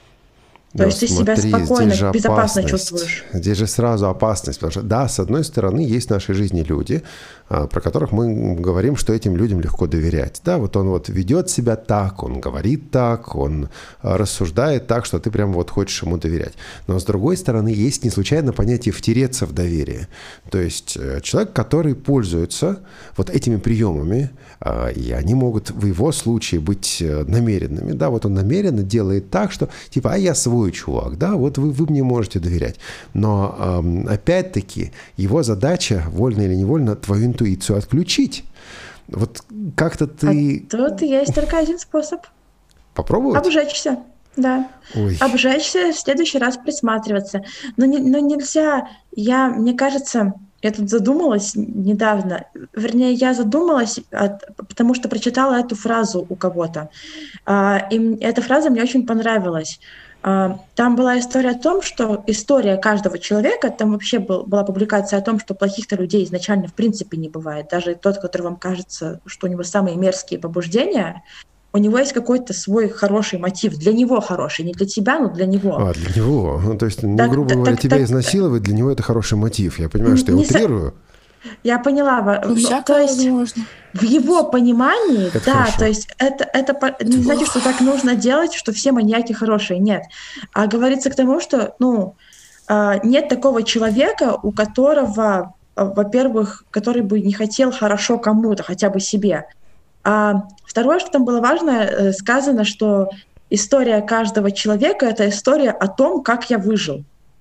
То Но есть ты смотри, себя спокойно, безопасно опасность. чувствуешь. Здесь же сразу опасность, потому что, да, с одной стороны, есть в нашей жизни люди, про которых мы говорим, что этим людям легко доверять. Да, вот он вот ведет себя так, он говорит так, он рассуждает так, что ты прям вот хочешь ему доверять. Но с другой стороны, есть не случайно понятие «втереться в доверие». То есть человек, который пользуется вот этими приемами, и они могут в его случае быть намеренными. Да, вот он намеренно делает так, что типа, а я свой чувак, да, вот вы, вы мне можете доверять. Но опять-таки его задача, вольно или невольно, твою интуицию отключить. Вот как-то ты... А тут есть только один способ. Попробовать? Обжечься, да. Ой. Обжечься, в следующий раз присматриваться. Но, не, но нельзя, я, мне кажется, я тут задумалась недавно, вернее, я задумалась, от, потому что прочитала эту фразу у кого-то. А, и эта фраза мне очень понравилась. Там была история о том, что история каждого человека, там вообще был, была публикация о том, что плохих-то людей изначально в принципе не бывает. Даже тот, который вам кажется, что у него самые мерзкие побуждения, у него есть какой-то свой хороший мотив. Для него хороший, не для тебя, но для него. А, для него. Ну, то есть, ну, так, грубо так, говоря, так, тебя так, изнасиловать, для него это хороший мотив. Я понимаю, что я утрирую. Я поняла. Ну, всякое возможно. В его понимании, это да, хорошо. То есть это, это, это не значит, что так нужно делать, что все маньяки хорошие, нет. А говорится к тому, что, ну, нет такого человека, у которого, во-первых, который бы не хотел хорошо кому-то, хотя бы себе. А второе, что там было важно, сказано, что история каждого человека — это история о том, как я выжил.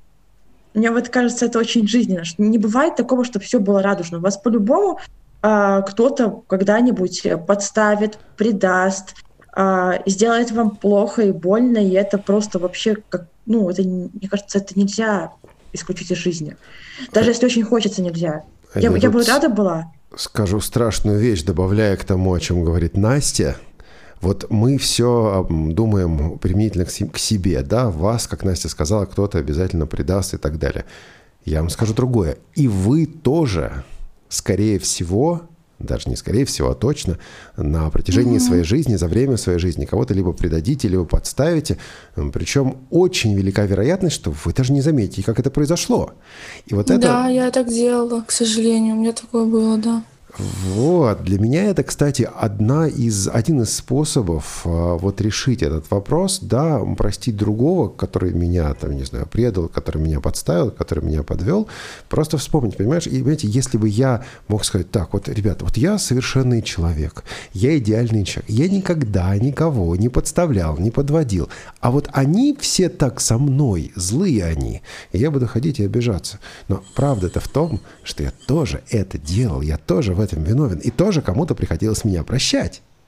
Мне вот кажется, это очень жизненно, что не бывает такого, чтобы все было радужно. У вас по-любому а, кто-то когда-нибудь подставит, предаст, а, сделает вам плохо и больно, и это просто вообще, как, ну, это, мне кажется, это нельзя исключить из жизни. Даже если очень хочется, нельзя. Я, я, я бы рада была. Скажу страшную вещь, добавляя к тому, о чем говорит Настя. Вот мы все думаем применительно к себе, да, вас, как Настя сказала, кто-то обязательно предаст и так далее. Я вам скажу другое. И вы тоже, скорее всего, даже не скорее всего, а точно, на протяжении mm-hmm. своей жизни, за время своей жизни кого-то либо предадите, либо подставите. Причем очень велика вероятность, что вы даже не заметите, как это произошло. И вот это... Да, я так делала, к сожалению. У меня такое было, да. Вот. Для меня это, кстати, одна из, один из способов а, вот решить этот вопрос, да, простить другого, который меня, там, не знаю, предал, который меня подставил, который меня подвел. Просто вспомнить, понимаешь? И, понимаете, если бы я мог сказать, так, вот, ребята, вот я совершенный человек, я идеальный человек, я никогда никого не подставлял, не подводил, а вот они все так со мной, злые они, и я буду ходить и обижаться. Но правда-то в том, что я тоже это делал, я тоже в этом виновен. И тоже кому-то приходилось меня прощать.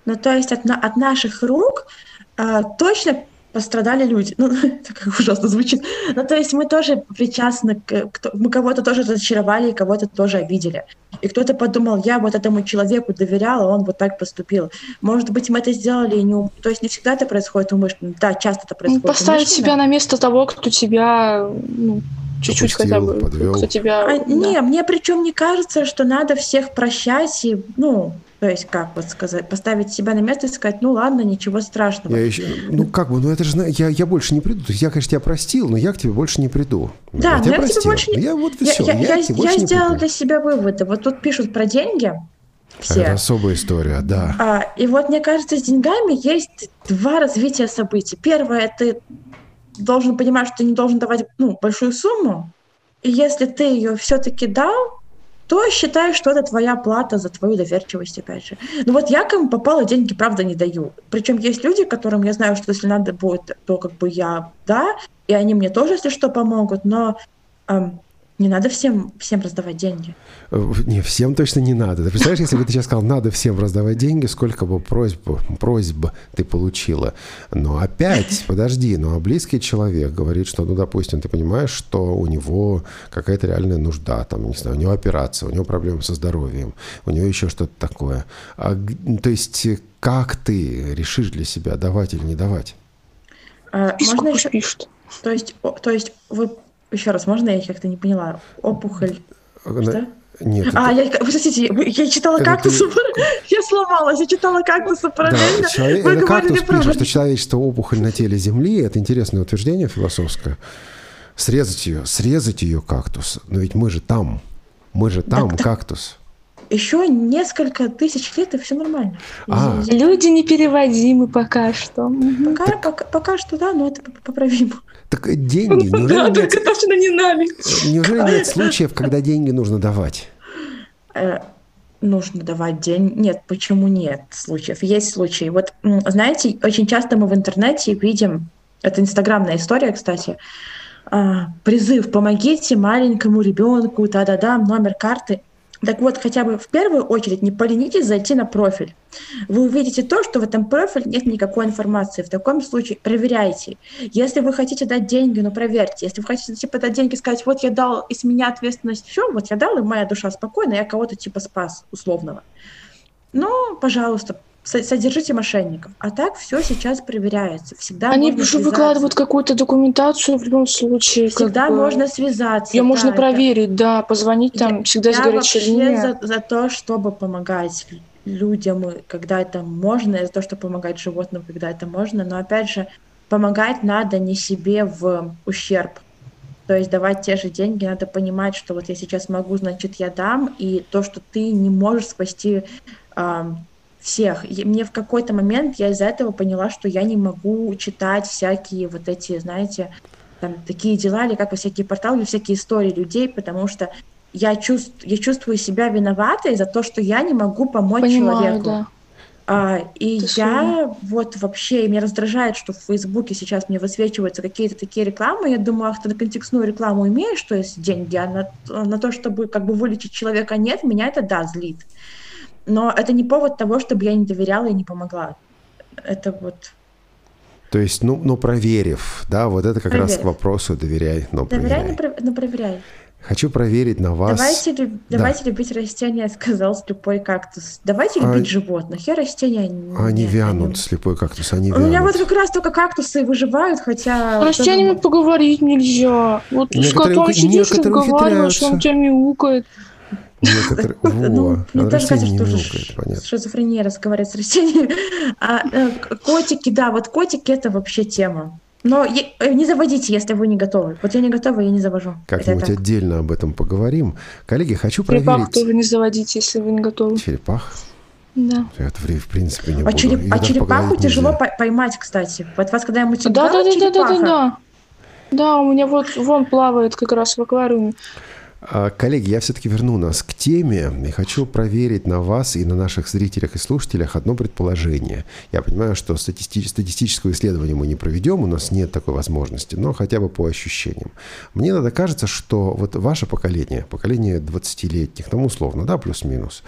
Ну, то есть от, на, от наших рук э, точно пострадали люди. Ну, это как ужасно звучит. Ну, то есть мы тоже причастны, к, к, мы кого-то тоже разочаровали, кого-то тоже обидели. И кто-то подумал, я вот этому человеку доверяла, он вот так поступил. Может быть, мы это сделали, не ум... то есть не всегда это происходит умышленно. Да, часто это происходит Поставить умышленно. себя на место того, кто тебя, ну, чуть-чуть Опустил, хотя бы, подвел. кто тебя... А, да. Не, мне причем не кажется, что надо всех прощать и, ну, то есть, как вот сказать, поставить себя на место и сказать, ну ладно, ничего страшного. Я еще, ну как бы, ну это же, я, я больше не приду. То есть я, конечно, тебя простил, но я к тебе больше не приду. Да, я но тебя я к тебе простил. больше не... Я вот Я, все, я, я, я, к тебе я больше не сделала приду. для себя выводы. Вот тут пишут про деньги все. Это особая история, да. А, и вот мне кажется, с деньгами есть два развития событий. Первое, ты должен понимать, что ты не должен давать, ну, большую сумму. И если ты ее все-таки дал, то считай, что это твоя плата за твою доверчивость, опять же. Ну вот я кому попало, деньги, правда, не даю. Причем есть люди, которым я знаю, что если надо будет, то как бы я, да, и они мне тоже, если что, помогут, но эм, не надо всем, всем раздавать деньги. Не, всем точно не надо. Ты представляешь, если бы ты сейчас сказал, надо всем раздавать деньги, сколько бы просьб, просьб ты получила. Но опять, подожди, ну а близкий человек говорит, что, ну, допустим, ты понимаешь, что у него какая-то реальная нужда, там, не знаю, у него операция, у него проблемы со здоровьем, у него еще что-то такое. А, то есть, как ты решишь для себя, давать или не давать? А, можно еще... пишут. То есть, о, то есть вы... Еще раз, можно я как-то не поняла? Опухоль... Что? Нет. А, это... я, простите, я читала это кактусы, ты... я сломалась, я читала кактусы параллельно. Да, человек... Вы это говорили кактус про... пишет, что человечество опухоль на теле Земли. Это интересное утверждение философское. Срезать ее, срезать ее кактус. Но ведь мы же там, мы же там, так, кактус. Еще несколько тысяч лет, и все нормально. А. Люди непереводимы пока что. Пока, так... пока, пока что да, но это поправимо. Так деньги, неужели, да, нет... точно не нами. неужели нет случаев, когда деньги нужно давать? Э, нужно давать деньги. Нет, почему нет случаев? Есть случаи. Вот, знаете, очень часто мы в интернете видим, это инстаграмная история, кстати, призыв «помогите маленькому ребенку», да-да-да, номер карты. Так вот, хотя бы в первую очередь не поленитесь зайти на профиль. Вы увидите то, что в этом профиле нет никакой информации. В таком случае проверяйте. Если вы хотите дать деньги, ну проверьте. Если вы хотите типа дать деньги и сказать, вот я дал, и с меня ответственность, все, вот я дал, и моя душа спокойна, я кого-то типа спас условного. Ну, пожалуйста, содержите мошенников. А так все сейчас проверяется. Всегда Они можно же связаться. выкладывают какую-то документацию в любом случае. Всегда как бы... можно связаться. Ее да, можно это... проверить, да, позвонить там, я, всегда есть горячая линия. Я вообще за, за то, чтобы помогать людям, когда это можно, и за то, чтобы помогать животным, когда это можно. Но опять же, помогать надо не себе в ущерб. То есть давать те же деньги, надо понимать, что вот я сейчас могу, значит, я дам, и то, что ты не можешь спасти э, всех. И мне в какой-то момент я из-за этого поняла, что я не могу читать всякие вот эти, знаете, там такие дела, или как во всякие порталы, или всякие истории людей, потому что я, чувств, я чувствую себя виноватой за то, что я не могу помочь Понимаю, человеку. Да. А, и Это я сложно. вот вообще, меня раздражает, что в Фейсбуке сейчас мне высвечиваются какие-то такие рекламы. Я думаю, ах, ты на контекстную рекламу имеешь, то есть деньги, а на, на то, чтобы как бы вылечить человека нет, меня это, да, злит. Но это не повод того, чтобы я не доверяла и не помогла. Это вот... То есть, ну, но проверив, да, вот это как Проверив. раз к вопросу «доверяй, но Доверяй, проверяй». но, про... но проверяй. Хочу проверить на вас... Давайте, люб... да. Давайте любить растения, сказал слепой кактус. Давайте А... любить животных. Я растения... Они нет, вянут, они... слепой кактус, они У вянут. меня вот как раз только кактусы выживают, хотя... С растениями тоже... поговорить нельзя. Вот некоторые, с котом сидишь, разговариваешь, ухитряются. он тебя мяукает. Некоторые... Ну, мне тоже кажется, что уже понятно. шизофрения разговаривать с растениями. А, э, котики, да, вот котики — это вообще тема. Но е- не заводите, если вы не готовы. Вот я не готова, я не завожу. Как-нибудь отдельно об этом поговорим. Коллеги, хочу Черепах проверить... тоже не заводите, если вы не готовы. Черепах? Да. Это в принципе не а буду. череп... А черепаху тяжело нельзя. поймать, кстати. Вот вас когда-нибудь Да, да, да, да, черепаха? да, да, да. Да, у меня вот вон плавает как раз в аквариуме. Коллеги, я все-таки верну нас к теме и хочу проверить на вас и на наших зрителях и слушателях одно предположение. Я понимаю, что стати- статистического исследования мы не проведем, у нас нет такой возможности, но хотя бы по ощущениям. Мне иногда кажется, что вот ваше поколение, поколение двадцатилетних, ну условно, да, плюс-минус,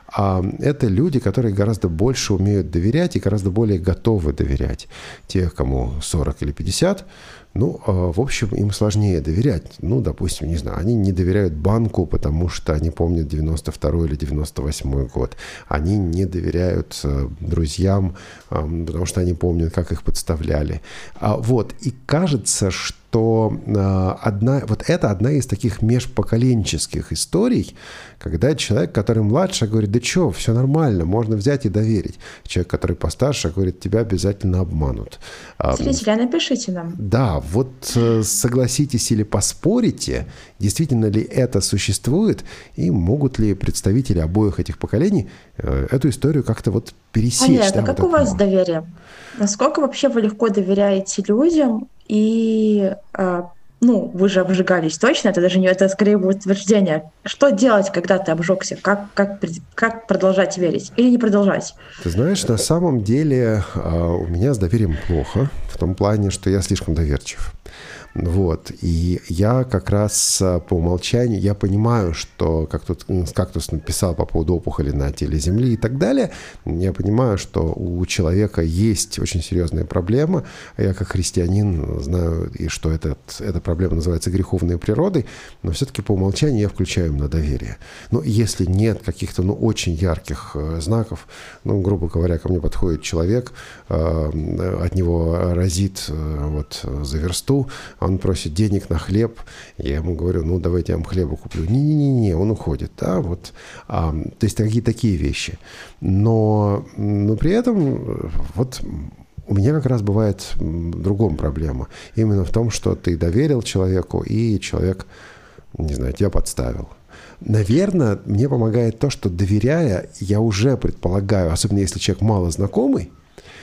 это люди, которые гораздо больше умеют доверять и гораздо более готовы доверять. Тех, кому сорок или пятьдесят, ну, в общем, им сложнее доверять. Ну, допустим, не знаю, они не доверяют банку, потому что они помнят девяносто второй или девяносто восьмой год. Они не доверяют друзьям, потому что они помнят, как их подставляли. Вот, и кажется, что то одна, вот это одна из таких межпоколенческих историй, когда человек, который младше, говорит, да что, все нормально, можно взять и доверить. Человек, который постарше, говорит, тебя обязательно обманут. Зрители, напишите нам. Да, вот согласитесь или поспорите, действительно ли это существует, и могут ли представители обоих этих поколений эту историю как-то вот пересечь. Понятно, да, как вот у вас доверие? Насколько вообще вы легко доверяете людям? И, э, ну, вы же обжигались точно, это даже не, это скорее будет утверждение. Что делать, когда ты обжегся? Как, как, как продолжать верить или не продолжать? Ты знаешь, на самом деле э, у меня с доверием плохо, в том плане, что я слишком доверчив. Вот. И я как раз по умолчанию, я понимаю, что, как тут Кактус написал по поводу опухоли на теле Земли и так далее, я понимаю, что у человека есть очень серьезная проблема. Я как христианин знаю, и что этот, эта проблема называется греховной природой, но все-таки по умолчанию я включаю на доверие. Но если нет каких-то ну, очень ярких э, знаков, ну, грубо говоря, ко мне подходит человек, э, от него разит э, вот, за версту, он просит денег на хлеб, я ему говорю, ну, давайте я вам хлеба куплю. Не-не-не, он уходит, да, вот. А, то есть такие, такие вещи. Но, но при этом вот у меня как раз бывает в другом проблема. Именно в том, что ты доверил человеку, и человек, не знаю, тебя подставил. Наверное, мне помогает то, что доверяя, я уже предполагаю, особенно если человек мало знакомый,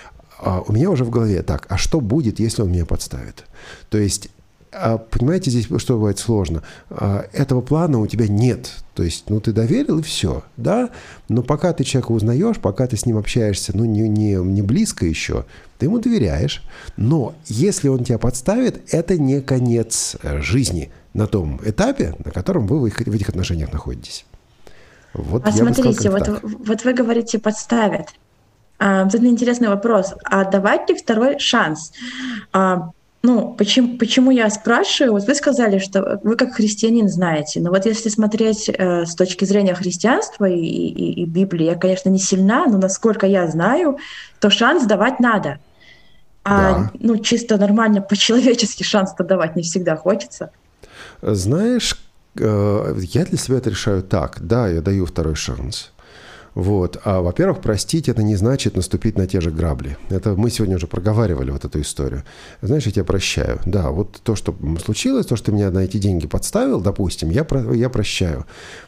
у меня уже в голове так, а что будет, если он меня подставит? То есть, понимаете, здесь что бывает сложно? Этого плана у тебя нет. То есть, ну, ты доверил, и все, да? Но пока ты человека узнаешь, пока ты с ним общаешься, ну, не, не, не близко еще, ты ему доверяешь. Но если он тебя подставит, это не конец жизни на том этапе, на котором вы в этих отношениях находитесь. Вот а смотрите, вот, вот вы говорите «подставят». Uh, тут интересный вопрос. А давать ли второй шанс? Uh, ну, почему, почему я спрашиваю? Вот вы сказали, что вы как христианин знаете. Но вот если смотреть uh, с точки зрения христианства и, и, и Библии, я, конечно, не сильна, но насколько я знаю, то шанс давать надо. А да. Ну, чисто нормально, по-человечески шанс-то давать не всегда хочется. Знаешь, я для себя это решаю так. Да, я даю второй шанс. Вот. А, во-первых, простить это не значит наступить на те же грабли. Это мы сегодня уже проговаривали вот эту историю. Знаешь, я тебя прощаю. Да, вот то, что случилось, то, что ты меня на эти деньги подставил, допустим, я, я прощаю.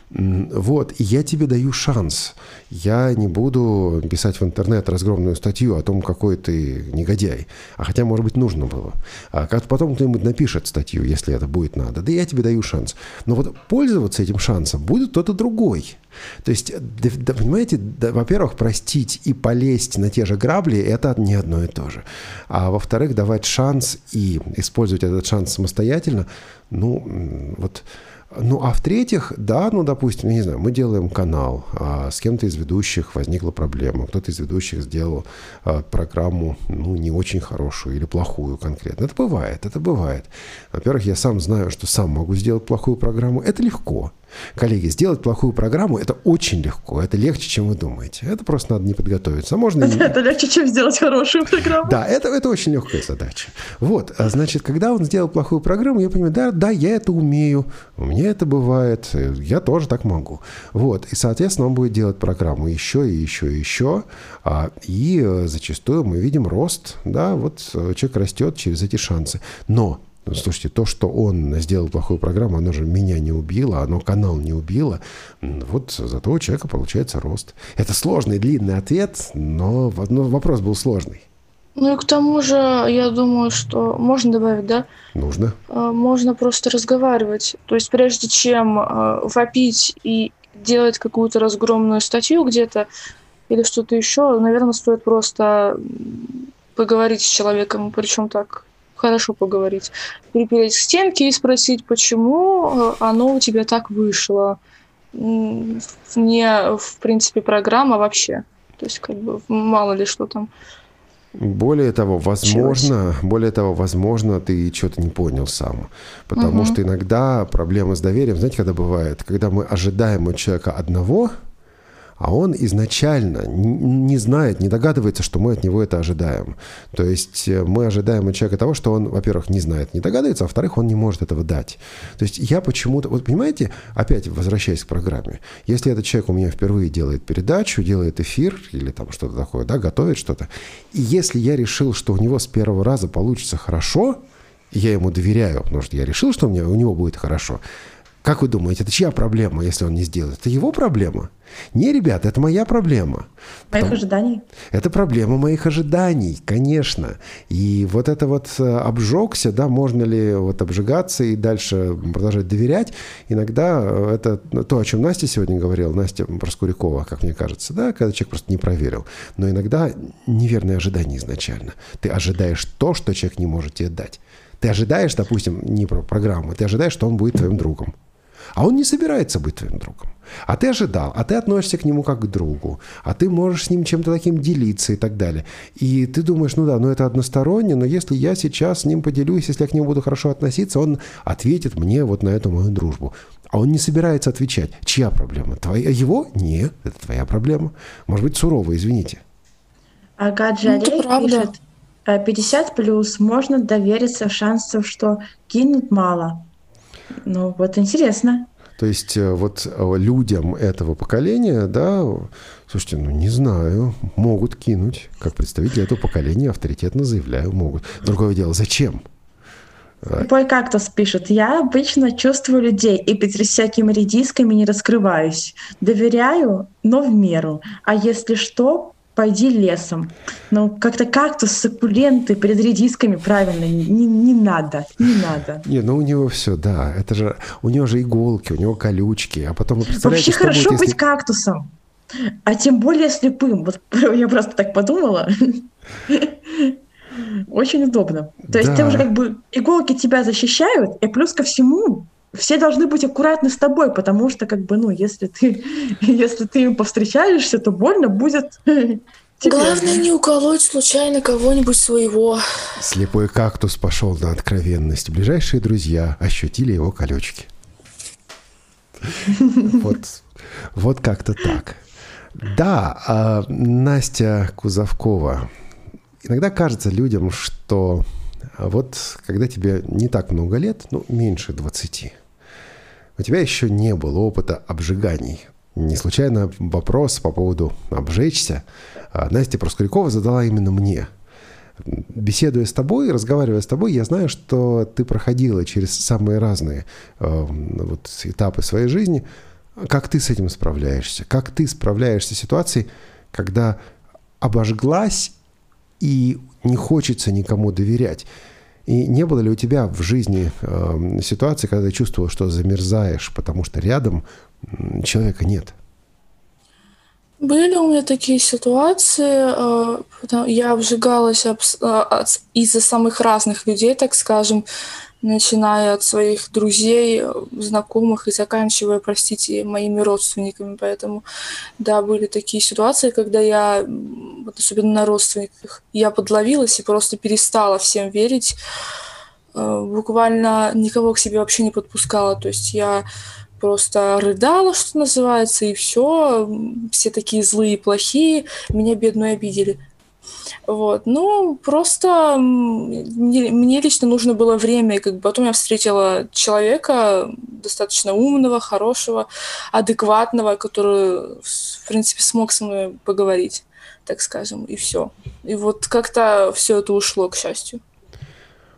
Вот, и я тебе даю шанс. Я не буду писать в интернет разгромную статью о том, какой ты негодяй. А хотя, может быть, нужно было. А как потом кто-нибудь напишет статью, если это будет надо. Да я тебе даю шанс. Но вот пользоваться этим шансом будет кто-то другой. То есть, да, да, понимаете, да, во-первых, простить и полезть на те же грабли – это не одно и то же. А во-вторых, давать шанс и использовать этот шанс самостоятельно, ну, вот… Ну, а в-третьих, да, ну, допустим, я не знаю, мы делаем канал, а с кем-то из ведущих возникла проблема, кто-то из ведущих сделал а, программу, ну, не очень хорошую или плохую конкретно. Это бывает, это бывает. Во-первых, я сам знаю, что сам могу сделать плохую программу. Это легко. Коллеги, сделать плохую программу – это очень легко. Это легче, чем вы думаете. Это просто надо не подготовиться. А можно это, это легче, чем сделать хорошую программу. Да, это, это очень легкая задача. Вот, значит, когда он сделал плохую программу, я понимаю, да, да, я это умею, у меня это бывает, я тоже так могу. Вот, и, соответственно, он будет делать программу еще и еще и еще, и зачастую мы видим рост, да, вот человек растет через эти шансы. Но слушайте, то, что он сделал плохую программу, оно же меня не убило, оно канал не убило. Вот зато у человека получается рост. Это сложный, длинный ответ, но, но вопрос был сложный. Ну и к тому же, я думаю, что можно добавить, да? Нужно. А, Можно просто разговаривать. То есть прежде чем а, вопить и делать какую-то разгромную статью где-то или что-то еще, наверное, стоит просто м, поговорить с человеком, причем так хорошо поговорить. Припереть к стенке и спросить, почему а, оно у тебя так вышло. М, Не, в принципе, программа вообще. То есть, как бы, мало ли что там Более того, случилось. возможно, более того, возможно, ты что-то не понял сам. Потому Мгм. что иногда проблемы с доверием, знаете, когда бывает, когда мы ожидаем от человека одного, а он изначально н- не знает, не догадывается, что мы от него это ожидаем. То есть э, мы ожидаем от человека того, что он, во-первых, не знает, не догадывается, а во-вторых, он не может этого дать. То есть я почему-то... Вот понимаете, опять возвращаясь к программе, если этот человек у меня впервые делает передачу, делает эфир или там что-то такое, да, готовит что-то, и если я решил, что у него с первого раза получится хорошо, и я ему доверяю, потому что я решил, что у, меня, у него будет хорошо, как вы думаете, это чья проблема, если он не сделает? Это его проблема? Не, ребята, это моя проблема. Моих Потому- ожиданий. Это проблема моих ожиданий, конечно. И вот это вот э, обжегся, да, можно ли вот обжигаться и дальше продолжать доверять. Иногда э, это то, о чем Настя сегодня говорила, Настя Проскурякова, как мне кажется, да, когда человек просто не проверил. Но иногда неверные ожидания изначально. Ты ожидаешь то, что человек не может тебе дать. Ты ожидаешь, допустим, не про программу, ты ожидаешь, что он будет твоим другом. А он не собирается быть твоим другом. А ты ожидал, а ты относишься к нему как к другу, а ты можешь с ним чем-то таким делиться и так далее. И ты думаешь, ну да, ну это односторонне, но если я сейчас с ним поделюсь, если я к нему буду хорошо относиться, он ответит мне вот на эту мою дружбу. А он не собирается отвечать. Чья проблема? Твоя? Его? Нет, это твоя проблема. Может быть, сурово, извините. А Ну, это Гаджалей правда. пишет, э, пятьдесят плюс, можно довериться, шансов, что кинут мало. Ну, вот интересно. То есть э, вот э, людям этого поколения, да, слушайте, ну не знаю, могут кинуть. Как представители этого поколения авторитетно заявляю, могут. Другое дело, зачем? Слепой кактус пишет, я обычно чувствую людей и перед всякими редисками не раскрываюсь. Доверяю, но в меру. А если что, пойди лесом. Ну, как-то кактус, суккуленты перед редисками, правильно, не, не надо, не надо. Не, ну у него все, да, это же, у него же иголки, у него колючки, а потом вы представляете, Вообще что хорошо будет, быть если... кактусом, а тем более слепым. Вот я просто так подумала. Очень удобно. То есть ты уже Да, как бы иголки тебя защищают, и плюс ко всему все должны быть аккуратны с тобой, потому что как бы, ну, если ты, если ты им повстречаешься, то больно будет тебе Главное же. не уколоть случайно кого-нибудь своего. слепой кактус пошел на откровенность. Ближайшие друзья ощутили его колючки. Вот, вот как-то так. Да, а Настя Кузовкова. Иногда кажется людям, что вот когда тебе не так много лет, ну, меньше двадцати, у тебя еще не было опыта обжиганий. Не случайно вопрос по поводу обжечься Настя Проскурякова задала именно мне. Беседуя с тобой, разговаривая с тобой, я знаю, что ты проходила через самые разные э, вот, этапы своей жизни. Как ты с этим справляешься? Как ты справляешься с ситуацией, когда обожглась и не хочется никому доверять? И не было ли у тебя в жизни э, ситуации, когда ты чувствовала, что замерзаешь, потому что рядом человека нет? Были у меня такие ситуации. э, потом Я обжигалась обс- э, от- из-за самых разных людей, так скажем, начиная от своих друзей, э, знакомых и заканчивая, простите, моими родственниками. Поэтому, да, были такие ситуации, когда я, м, вот особенно на родственниках, я подловилась и просто перестала всем верить. Э, Буквально никого к себе вообще не подпускала. То есть я просто рыдала, что называется, и все. Все такие злые и плохие, меня бедную обидели. Вот. Ну, просто м, мне, мне лично нужно было время, и как бы потом я встретила человека достаточно умного, хорошего, адекватного, который, в принципе, смог со мной поговорить, так скажем, и все. И вот как-то все это ушло, к счастью.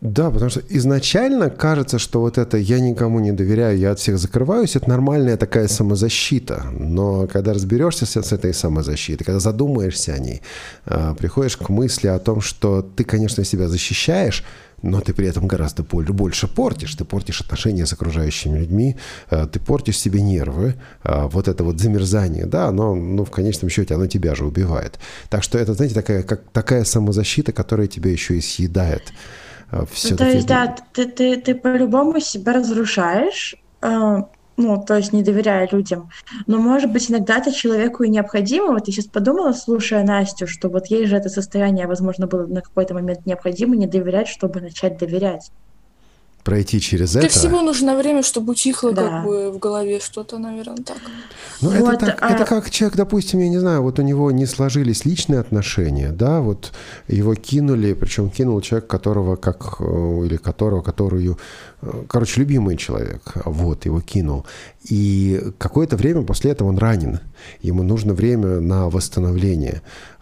Да, потому что изначально кажется, что вот это «я никому не доверяю, я от всех закрываюсь» — это нормальная такая самозащита. Но когда разберешься с, с этой самозащитой, когда задумаешься о ней, э, приходишь к мысли о том, что ты, конечно, себя защищаешь, но ты при этом гораздо больше портишь. Ты портишь отношения с окружающими людьми, ты портишь себе нервы. Вот это вот замерзание, да, оно, ну, в конечном счете, оно тебя же убивает. Так что это, знаете, такая, как, такая самозащита, которая тебя еще и съедает. Все-таки... То есть, да, ты, ты, ты по-любому себя разрушаешь, ну, то есть не доверяя людям. Но, может быть, иногда это человеку и необходимо. Вот я сейчас подумала, слушая Настю, что вот ей же это состояние, возможно, было на какой-то момент необходимо не доверять, чтобы начать доверять. Пройти через Для это... Для всего нужно время, чтобы утихло, да. как бы в голове что-то, наверное, так. Ну, вот, это, так, а... это как человек, допустим, я не знаю, вот у него не сложились личные отношения, да, вот его кинули, причем кинул человек, которого, как, или которого, которую, короче, любимый человек, вот, его кинул. И какое-то время после этого он ранен. Ему нужно время на восстановление.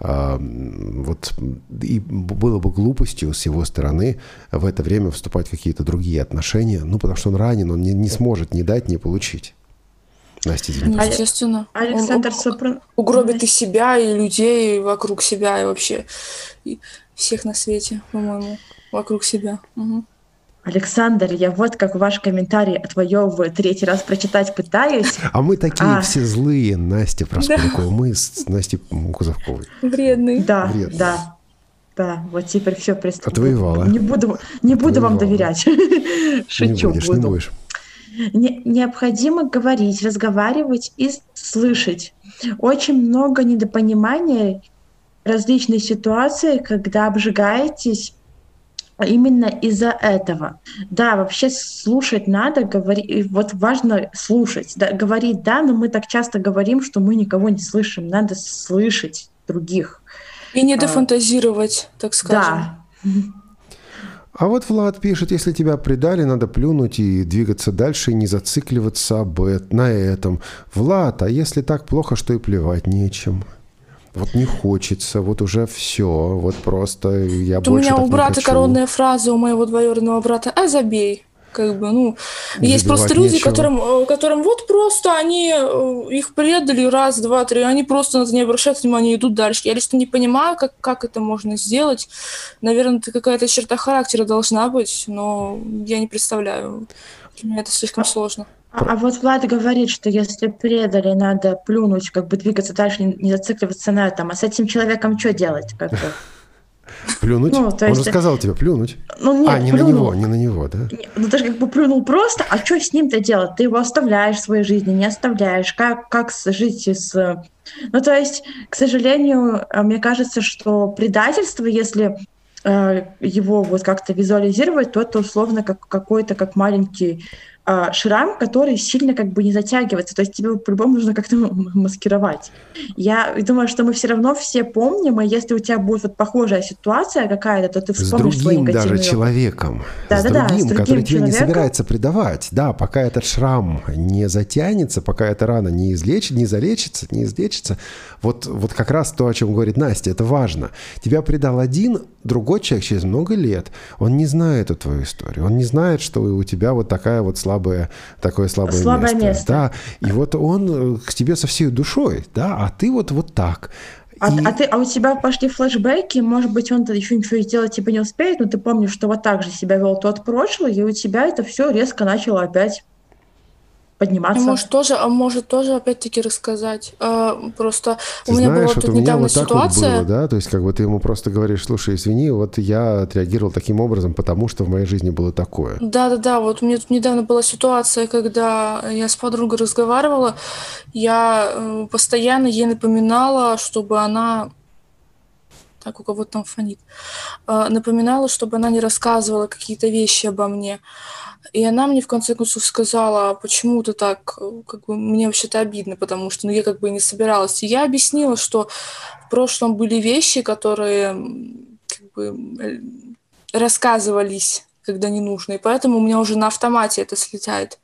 Вот, и было бы глупостью с его стороны в это время вступать в какие-то другие отношения, ну, потому что он ранен, он не, не сможет ни дать, ни получить. Настя, извините. Ну, естественно. Александр он Сопран... угробит и себя, и людей вокруг себя, и вообще и всех на свете, по-моему, вокруг себя. Угу. Александр, я вот как ваш комментарий отвоевываю, третий раз прочитать пытаюсь. А мы такие а. все злые, Настя Проспорикова. Да. Мы с Настей Кузовковой. Вредные. Да, Вредные. да. Да, вот теперь все представляю. Отвоевала. Не буду, не буду Отвоевала. вам доверять. Шучу, не будешь, буду. Не будешь. Не, необходимо говорить, разговаривать и слышать. Очень много недопонимания различной ситуации, когда обжигаетесь именно из-за этого. Да, вообще слушать надо, говорить, вот важно слушать. Да, говорить да, но мы так часто говорим, что мы никого не слышим. Надо слышать других. И не дофантазировать, а, так скажем. Да. А вот Влад пишет, если тебя предали, надо плюнуть и двигаться дальше, и не зацикливаться об этом, на этом. Влад, а если так плохо, что и плевать нечем? Вот не хочется, вот уже все, вот просто я вот больше так не хочу. У меня у брата коронная фраза, у моего двоюродного брата: «А забей». Как бы, ну, есть просто люди, которым, которым вот просто они их предали раз, два, три, они просто на это не обращают внимания и идут дальше. Я лично не понимаю, как, как это можно сделать. Наверное, это какая-то черта характера должна быть, но я не представляю. Для меня это слишком сложно. А, а вот Влад говорит, что если предали, надо плюнуть, как бы двигаться дальше, не зацикливаться на этом. А с этим человеком что делать? Как бы? Плюнуть? Ну, есть... Он же сказал тебе плюнуть. Ну, нет, а, не плюнул. на него, не на него, да? Ну, ты же как бы плюнул просто, а что с ним-то делать? Ты его оставляешь в своей жизни, не оставляешь? Как, как жить с... Ну, то есть, к сожалению, мне кажется, что предательство, если э, его вот как-то визуализировать, то это условно как какой-то как маленький э, шрам, который сильно как бы не затягивается. То есть тебе по-любому нужно как-то маскировать. Я думаю, что мы все равно все помним, и если у тебя будет вот похожая ситуация какая-то, то ты вспомнишь с свои другим негативные... даже человеком. Да, с, да, другим, да, с другим который тебя не человеком. собирается предавать. Да, пока этот шрам не затянется, пока эта рана не излечит, не залечится, не излечится. Вот, вот как раз то, о чем говорит Настя, это важно. Тебя предал один, другой человек через много лет. Он не знает эту твою историю. Он не знает, что у тебя вот такая вот слабая, такое слабое, слабое место. место. Да, и вот он к тебе со всей душой, да, а ты вот, вот так. А, и... а, ты, а у тебя пошли флешбеки, может быть, он-то еще ничего сделать типа не успеет, но ты помнишь, что вот так же себя вел тот прошлый, и у тебя это все резко начало опять подниматься. А может тоже, а может тоже опять-таки рассказать. А, просто ты у меня знаешь, была вот тут у меня недавно вот так ситуация. Вот было, да? То есть как бы ты ему просто говоришь: слушай, извини, вот я отреагировал таким образом, потому что в моей жизни было такое. Да-да-да, вот у меня тут недавно была ситуация, когда я с подругой разговаривала, я э, постоянно ей напоминала, чтобы она... Так, у кого-то там фонит. Э, напоминала, чтобы она не рассказывала какие-то вещи обо мне. И она мне в конце концов сказала: почему ты так, как бы, мне вообще-то обидно, потому что, ну, я как бы не собиралась. И я объяснила, что в прошлом были вещи, которые как бы рассказывались, когда не нужно, и поэтому у меня уже на автомате это слетает.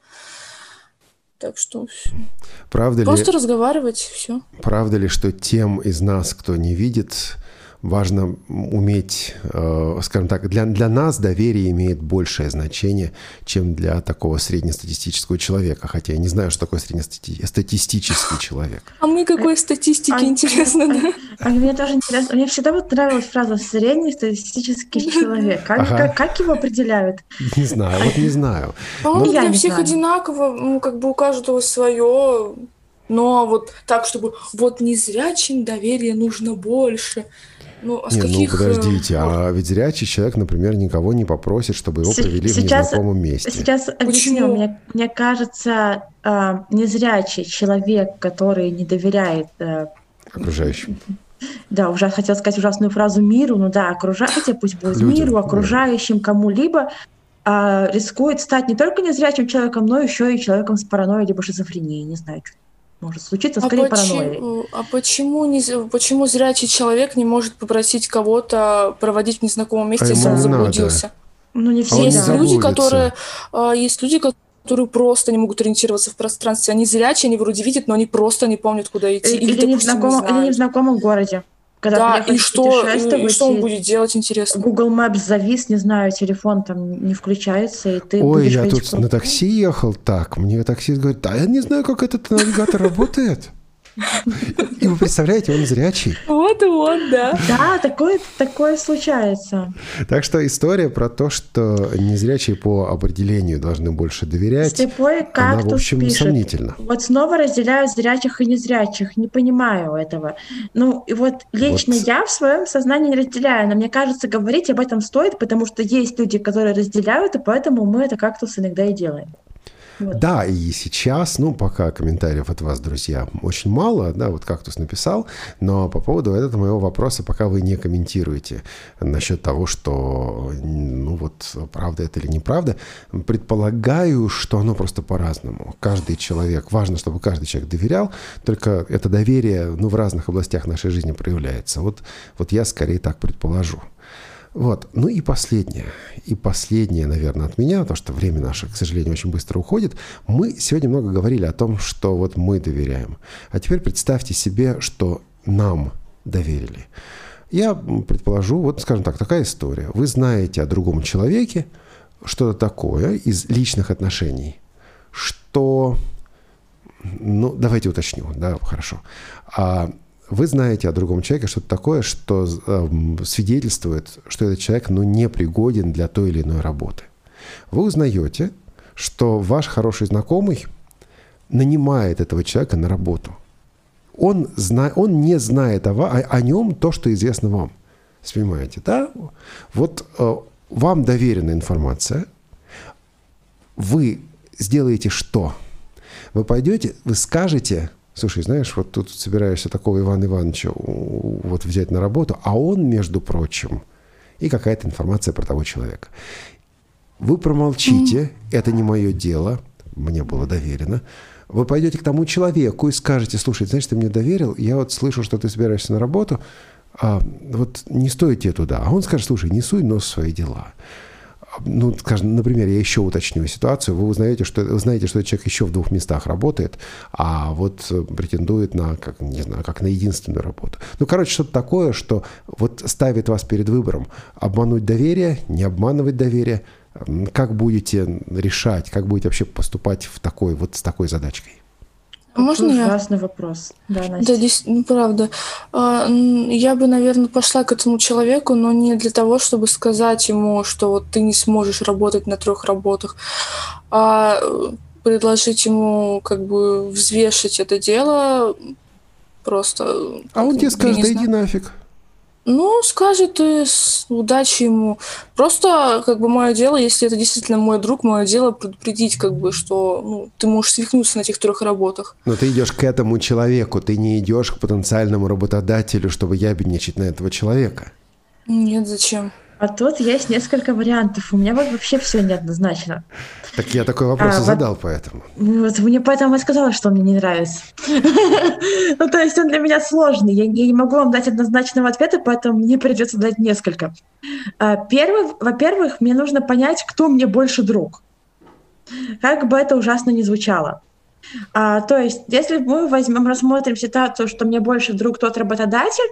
Так что правда просто ли, разговаривать, все. Правда ли, что тем из нас, кто не видит, важно уметь, э, скажем так, для, для нас доверие имеет большее значение, чем для такого среднестатистического человека. Хотя я не знаю, что такое среднестатистический человек. А мы какой статистики, а, интересно, а, да? А, а мне тоже интересно. Мне всегда вот нравилась фраза «среднестатистический человек». Как, ага. как, как его определяют? Не знаю, вот не знаю. По-моему, для всех знаю. одинаково, ну, как бы у каждого свое... Но вот так, чтобы вот незрячим доверия нужно больше. Ну, а с не, каких... ну подождите, а ведь зрячий человек, например, никого не попросит, чтобы его провели сейчас, в незнакомом месте. Сейчас объясню. Мне, мне кажется, э, незрячий человек, который не доверяет... Э, окружающим. Да, уже хотел сказать ужасную фразу миру, ну да, окружающим, пусть будет людям, миру, окружающим, кому-либо, э, рискует стать не только незрячим человеком, но еще и человеком с паранойей либо шизофренией, не знаю, что может случиться, скорее а паранойей. А почему, не, почему зрячий человек не может попросить кого-то проводить в незнакомом месте, а если он заблудился? Ну, не все. Есть люди, которые, есть люди, которые просто не могут ориентироваться в пространстве. Они зрячие, они вроде видят, но они просто не помнят, куда идти. Или, или, допустим, не, в или не в знакомом городе. Когда да, и что, и, и что он будет делать, интересно? Google Maps завис, не знаю, телефон там не включается, и ты Ой, будешь... я тут на такси ехал так, мне таксист говорит, да, я не знаю, как этот навигатор работает. И вы представляете, он зрячий. Вот-вот, да. Да, такое, такое случается. Так что история про то, что незрячие по определению должны больше доверять, Слепой кактус она, в общем, пишет. сомнительна. Вот снова разделяют зрячих и незрячих. Не понимаю этого. Ну, и вот лично вот. я в своем сознании не разделяю, но мне кажется, говорить об этом стоит, потому что есть люди, которые разделяют, и поэтому мы это кактус иногда и делаем. Вот. Да, и сейчас, ну, пока комментариев от вас, друзья, очень мало, да, вот Кактус написал, но по поводу этого моего вопроса пока вы не комментируете насчет того, что, ну, вот, правда это или неправда, предполагаю, что оно просто по-разному. Каждый человек, важно, чтобы каждый человек доверял, только это доверие, ну, в разных областях нашей жизни проявляется. Вот, вот я скорее так предположу. Вот. Ну и последнее, и последнее, наверное, от меня, потому что время наше, к сожалению, очень быстро уходит. Мы сегодня много говорили о том, что вот мы доверяем. А теперь представьте себе, что нам доверили. Я предположу, вот, скажем так, такая история. Вы знаете о другом человеке что-то такое из личных отношений, что... Ну, давайте уточню, да, хорошо. А... Вы знаете о другом человеке что-то такое, что э, свидетельствует, что этот человек ну, не пригоден для той или иной работы. Вы узнаете, что ваш хороший знакомый нанимает этого человека на работу. Он, зна- он не знает о, о, о нем то, что известно вам. Понимаете, да? Вот э, вам доверена информация. Вы сделаете что? Вы пойдете, вы скажете... Слушай, знаешь, вот тут собираешься такого Ивана Ивановича вот взять на работу, а он, между прочим, и какая-то информация про того человека. Вы промолчите, mm. это не мое дело, мне было доверено. Вы пойдете к тому человеку и скажете, слушай, знаешь, ты мне доверил, я вот слышу, что ты собираешься на работу, а вот не стоит тебе туда. А он скажет, слушай, не суй нос в свои дела. Ну, скажем, например, я еще уточню ситуацию. Вы узнаете, что, вы знаете, что этот человек еще в двух местах работает, а вот претендует на, как, не знаю, как на единственную работу. Ну, короче, что-то такое, что вот ставит вас перед выбором. Обмануть доверие, не обманывать доверие. Как будете решать, как будете вообще поступать в такой, вот с такой задачкой? Можно я? Ужасный вопрос. Да, Настя. Да, действительно, правда. Я бы, наверное, пошла к этому человеку, но не для того, чтобы сказать ему, что вот ты не сможешь работать на трех работах, а предложить ему как бы взвешить это дело просто... А он тебе скажет, да иди нафиг. Ну, скажет и с удачи ему. Просто, как бы, мое дело, если это действительно мой друг, мое дело предупредить, как бы, что ну, ты можешь свихнуться на этих трех работах. Но ты идешь к этому человеку, ты не идешь к потенциальному работодателю, чтобы ябедничать на этого человека. Нет, зачем? А тут есть несколько вариантов. У меня вот вообще все неоднозначно. Так я такой вопрос а, и задал, вот, поэтому. Вот мне поэтому и сказала, что он мне не нравится. Ну, то есть он для меня сложный. Я не могу вам дать однозначного ответа, поэтому мне придется дать несколько. Первый, во-первых, мне нужно понять, кто мне больше друг. Как бы это ужасно ни звучало. А, то есть, если мы возьмем, рассмотрим ситуацию, что мне больше друг тот работодатель,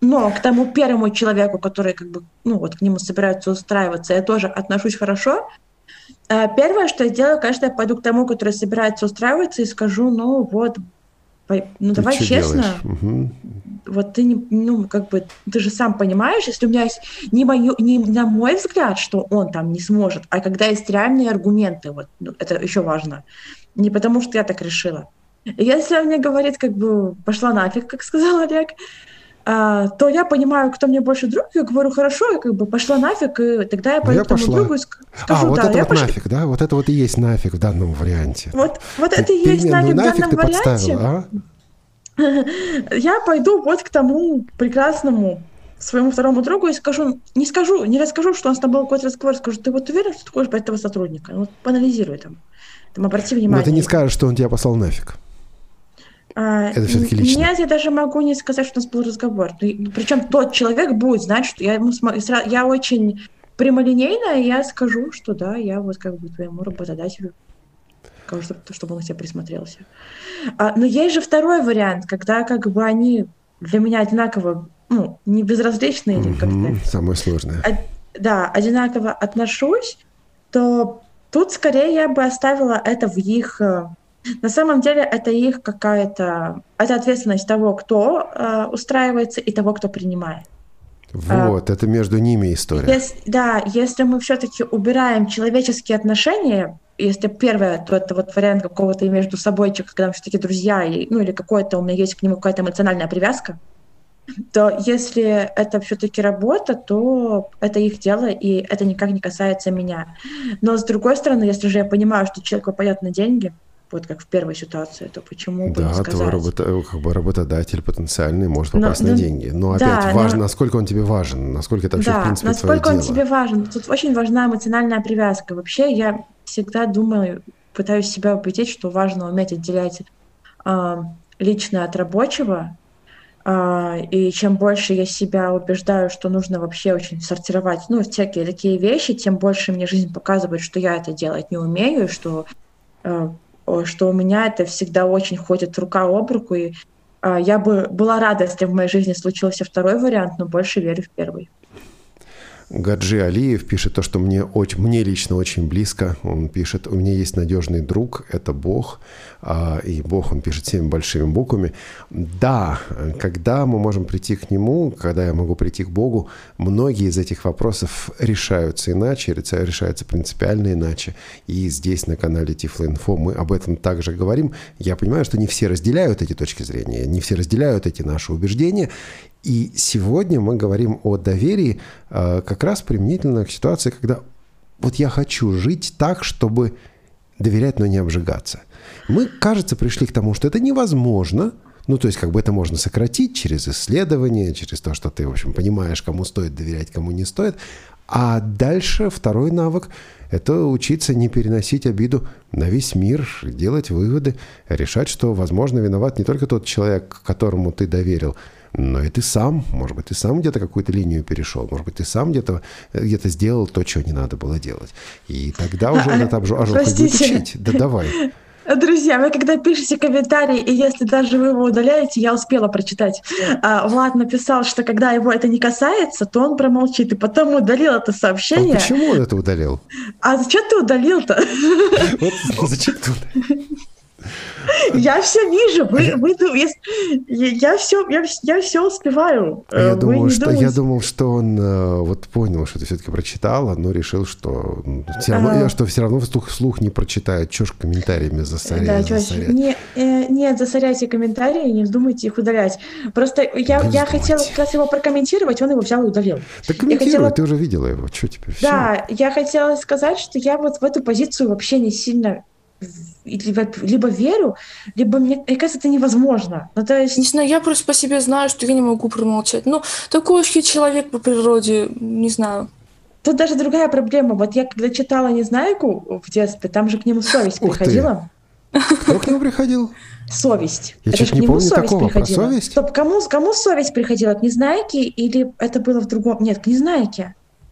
Но к тому первому человеку, который как бы, ну вот к нему собираются устраиваться, я тоже отношусь хорошо. Первое, что я делаю, конечно, я пойду к тому, который собирается устраиваться, и скажу, ну вот, ну давай честно, угу. Вот ты не, ну как бы, ты же сам понимаешь, если у меня есть не, мою, не на мой взгляд, что он там не сможет, а когда есть реальные аргументы, вот ну, это еще важно, не потому что я так решила. Если он мне говорит, как бы пошла нафиг, как сказал Олег, а, то я понимаю, кто мне больше друг, я говорю, хорошо, я как бы пошла нафиг, и тогда я пойду я к тому пошла. другу и скажу, а, вот да, это я вот пошла. нафиг, да? Вот это вот и есть нафиг в данном варианте. Вот, вот это и есть нафиг в данном ты варианте. Подставила, а? Я пойду вот к тому прекрасному своему второму другу и скажу, не скажу, не расскажу, что у нас там был какой-то разговор, скажу, ты вот уверен, что ты хочешь брать этого сотрудника? Вот поанализируй там, там обрати внимание. Но ты не скажешь, что он тебя послал нафиг. А, это все-таки лично. Нет, я даже могу не сказать, что у нас был разговор. Причем тот человек будет знать, что я, ему, я очень прямолинейная, и я скажу, что да, я вот как бы твоему работодателю скажу, чтобы он к тебе присмотрелся. А, но есть же второй вариант, когда как бы они для меня одинаково, ну, не безразличны или как-то... Самое сложное. Од, да, одинаково отношусь, то тут скорее я бы оставила это в их... На самом деле это их какая-то... Это ответственность того, кто э, устраивается, и того, кто принимает. Вот, а, это между ними история. Если, да, если мы все-таки убираем человеческие отношения, если первое, то это вот вариант какого-то между собойчика, когда мы все-таки друзья, и, ну или какое-то у меня есть к нему какая-то эмоциональная привязка, то если это все-таки работа, то это их дело, и это никак не касается меня. Но с другой стороны, если же я понимаю, что человек попадет на деньги, вот как в первой ситуации, то почему бы да, не сказать? Да, твой работа, как бы работодатель потенциальный может попасть но, на но, деньги. Но опять да, важно, но, насколько он тебе важен, насколько это вообще, да, в принципе, насколько твое он дело. тебе важен. Тут очень важна эмоциональная привязка. Вообще я всегда думаю, пытаюсь себя убедить, что важно уметь отделять э, личное от рабочего. Э, и чем больше я себя убеждаю, что нужно вообще очень сортировать, ну, всякие такие вещи, тем больше мне жизнь показывает, что я это делать не умею, что... Э, что у меня это всегда очень ходит рука об руку, и а, я бы была рада, если в моей жизни случился второй вариант, но больше верю в первый. Гаджи Алиев пишет то, что мне, очень, мне лично очень близко. Он пишет, у меня есть надежный друг, это Бог. И Бог, он пишет всеми большими буквами. Да, когда мы можем прийти к Нему, когда я могу прийти к Богу, многие из этих вопросов решаются иначе, решаются принципиально иначе. И здесь на канале Тифлоинфо мы об этом также говорим. Я понимаю, что не все разделяют эти точки зрения, не все разделяют эти наши убеждения. И сегодня мы говорим о доверии э, как раз применительно к ситуации, когда вот я хочу жить так, чтобы доверять, но не обжигаться. Мы, кажется, пришли к тому, что это невозможно. Ну, то есть, как бы это можно сократить через исследования, через то, что ты, в общем, понимаешь, кому стоит доверять, кому не стоит. А дальше второй навык – это учиться не переносить обиду на весь мир, делать выводы, решать, что, возможно, виноват не только тот человек, которому ты доверил, но и ты сам, может быть, ты сам где-то какую-то линию перешел, может быть, ты сам где-то, где-то сделал то, чего не надо было делать. И тогда уже этот ожог будет учить. Да давай. Друзья, вы когда пишете комментарии, и если даже вы его удаляете, я успела прочитать. А, Влад написал, что когда его это не касается, то он промолчит, и потом удалил это сообщение. А почему он это удалил? А зачем ты удалил-то? Вот зачем ты удалил? Я все вижу, вы, вы, я, я, все, я, я все успеваю. Я думал, что, я думал, что он вот понял, что ты все-таки прочитала, но решил, что все равно, а, что все равно вслух, вслух не прочитает. Чё ж комментариями засорять? Да, засорять? Не, э, нет, засоряйте комментарии, не вздумайте их удалять. Просто я, я хотела как раз его прокомментировать, он его взял и удалил. Так комментируй, хотела... ты уже видела его, что теперь? Да, все. Я хотела сказать, что я вот в эту позицию вообще не сильно... Либо, либо верю, либо мне, мне кажется, это невозможно. Ну, то есть... Не знаю, я просто по себе знаю, что я не могу промолчать. Ну, такой уж я человек по природе, не знаю. Тут даже другая проблема. Вот я когда читала «Незнайку» в детстве, там же к нему совесть приходила. Кто к нему приходил? Совесть. Я чуть не помню такого, про совесть. Стоп, кому, кому совесть приходила? К «Незнайке» или это было в другом? Нет, к «Незнайке».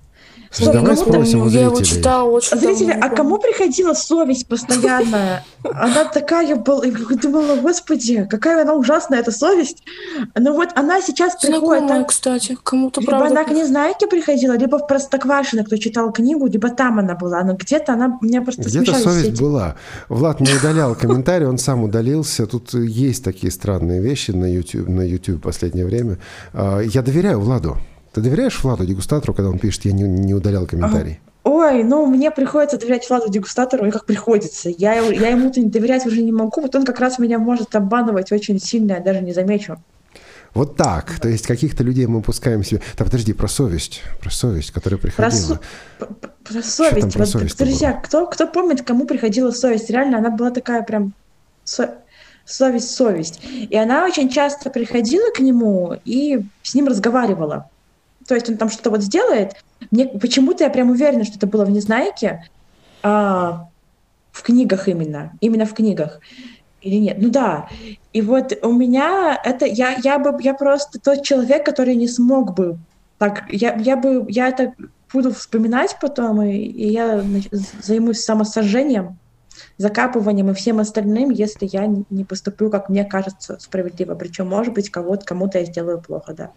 Стоп, Давай кому спросим у Я его зрителей. читала очень Зрители, давно, а не кому помню. приходила совесть постоянная? Она такая была, я думала, господи, какая она ужасная, эта совесть. Но вот она сейчас приходит, Знакомая, так, кстати, кому-то либо правда. она к Незнайке приходила, либо в Простоквашино, кто читал книгу, либо там она была. Но где-то она, у меня просто Где-то смешались совесть все эти. была. Влад не удалял комментарий, он сам удалился. Тут есть такие странные вещи на YouTube, на YouTube в последнее время. А, Я доверяю Владу. Ты доверяешь Владу, дегустатору, когда он пишет, я не, не удалял комментарий? Ой, ну мне приходится доверять Владу дегустатору, и как приходится. Я, его- я ему-то доверять уже не могу, вот он как раз меня может обманывать очень сильно, я даже не замечу. Вот так. То есть каких-то людей мы упускаем себе. Так, подожди, про совесть. Про совесть, которая Про, приходила. со- п- п- про совесть. про Вот, совесть-то друзья, кто, кто помнит, кому приходила совесть? Реально, она была такая прям со- совесть, совесть. И она очень часто приходила к нему и с ним разговаривала. То есть он там что-то вот сделает. Мне почему-то я прям уверена, что это было в Незнайке, а, в книгах именно, именно в книгах. Или нет? Ну да. И вот у меня это я я бы я просто тот человек, который не смог бы так. Я я бы я это буду вспоминать потом, и, и я нач- займусь самосожжением, закапыванием и всем остальным, если я не не поступлю, как мне кажется, справедливо. Причем, может быть, кого-то кому-то я сделаю плохо, да.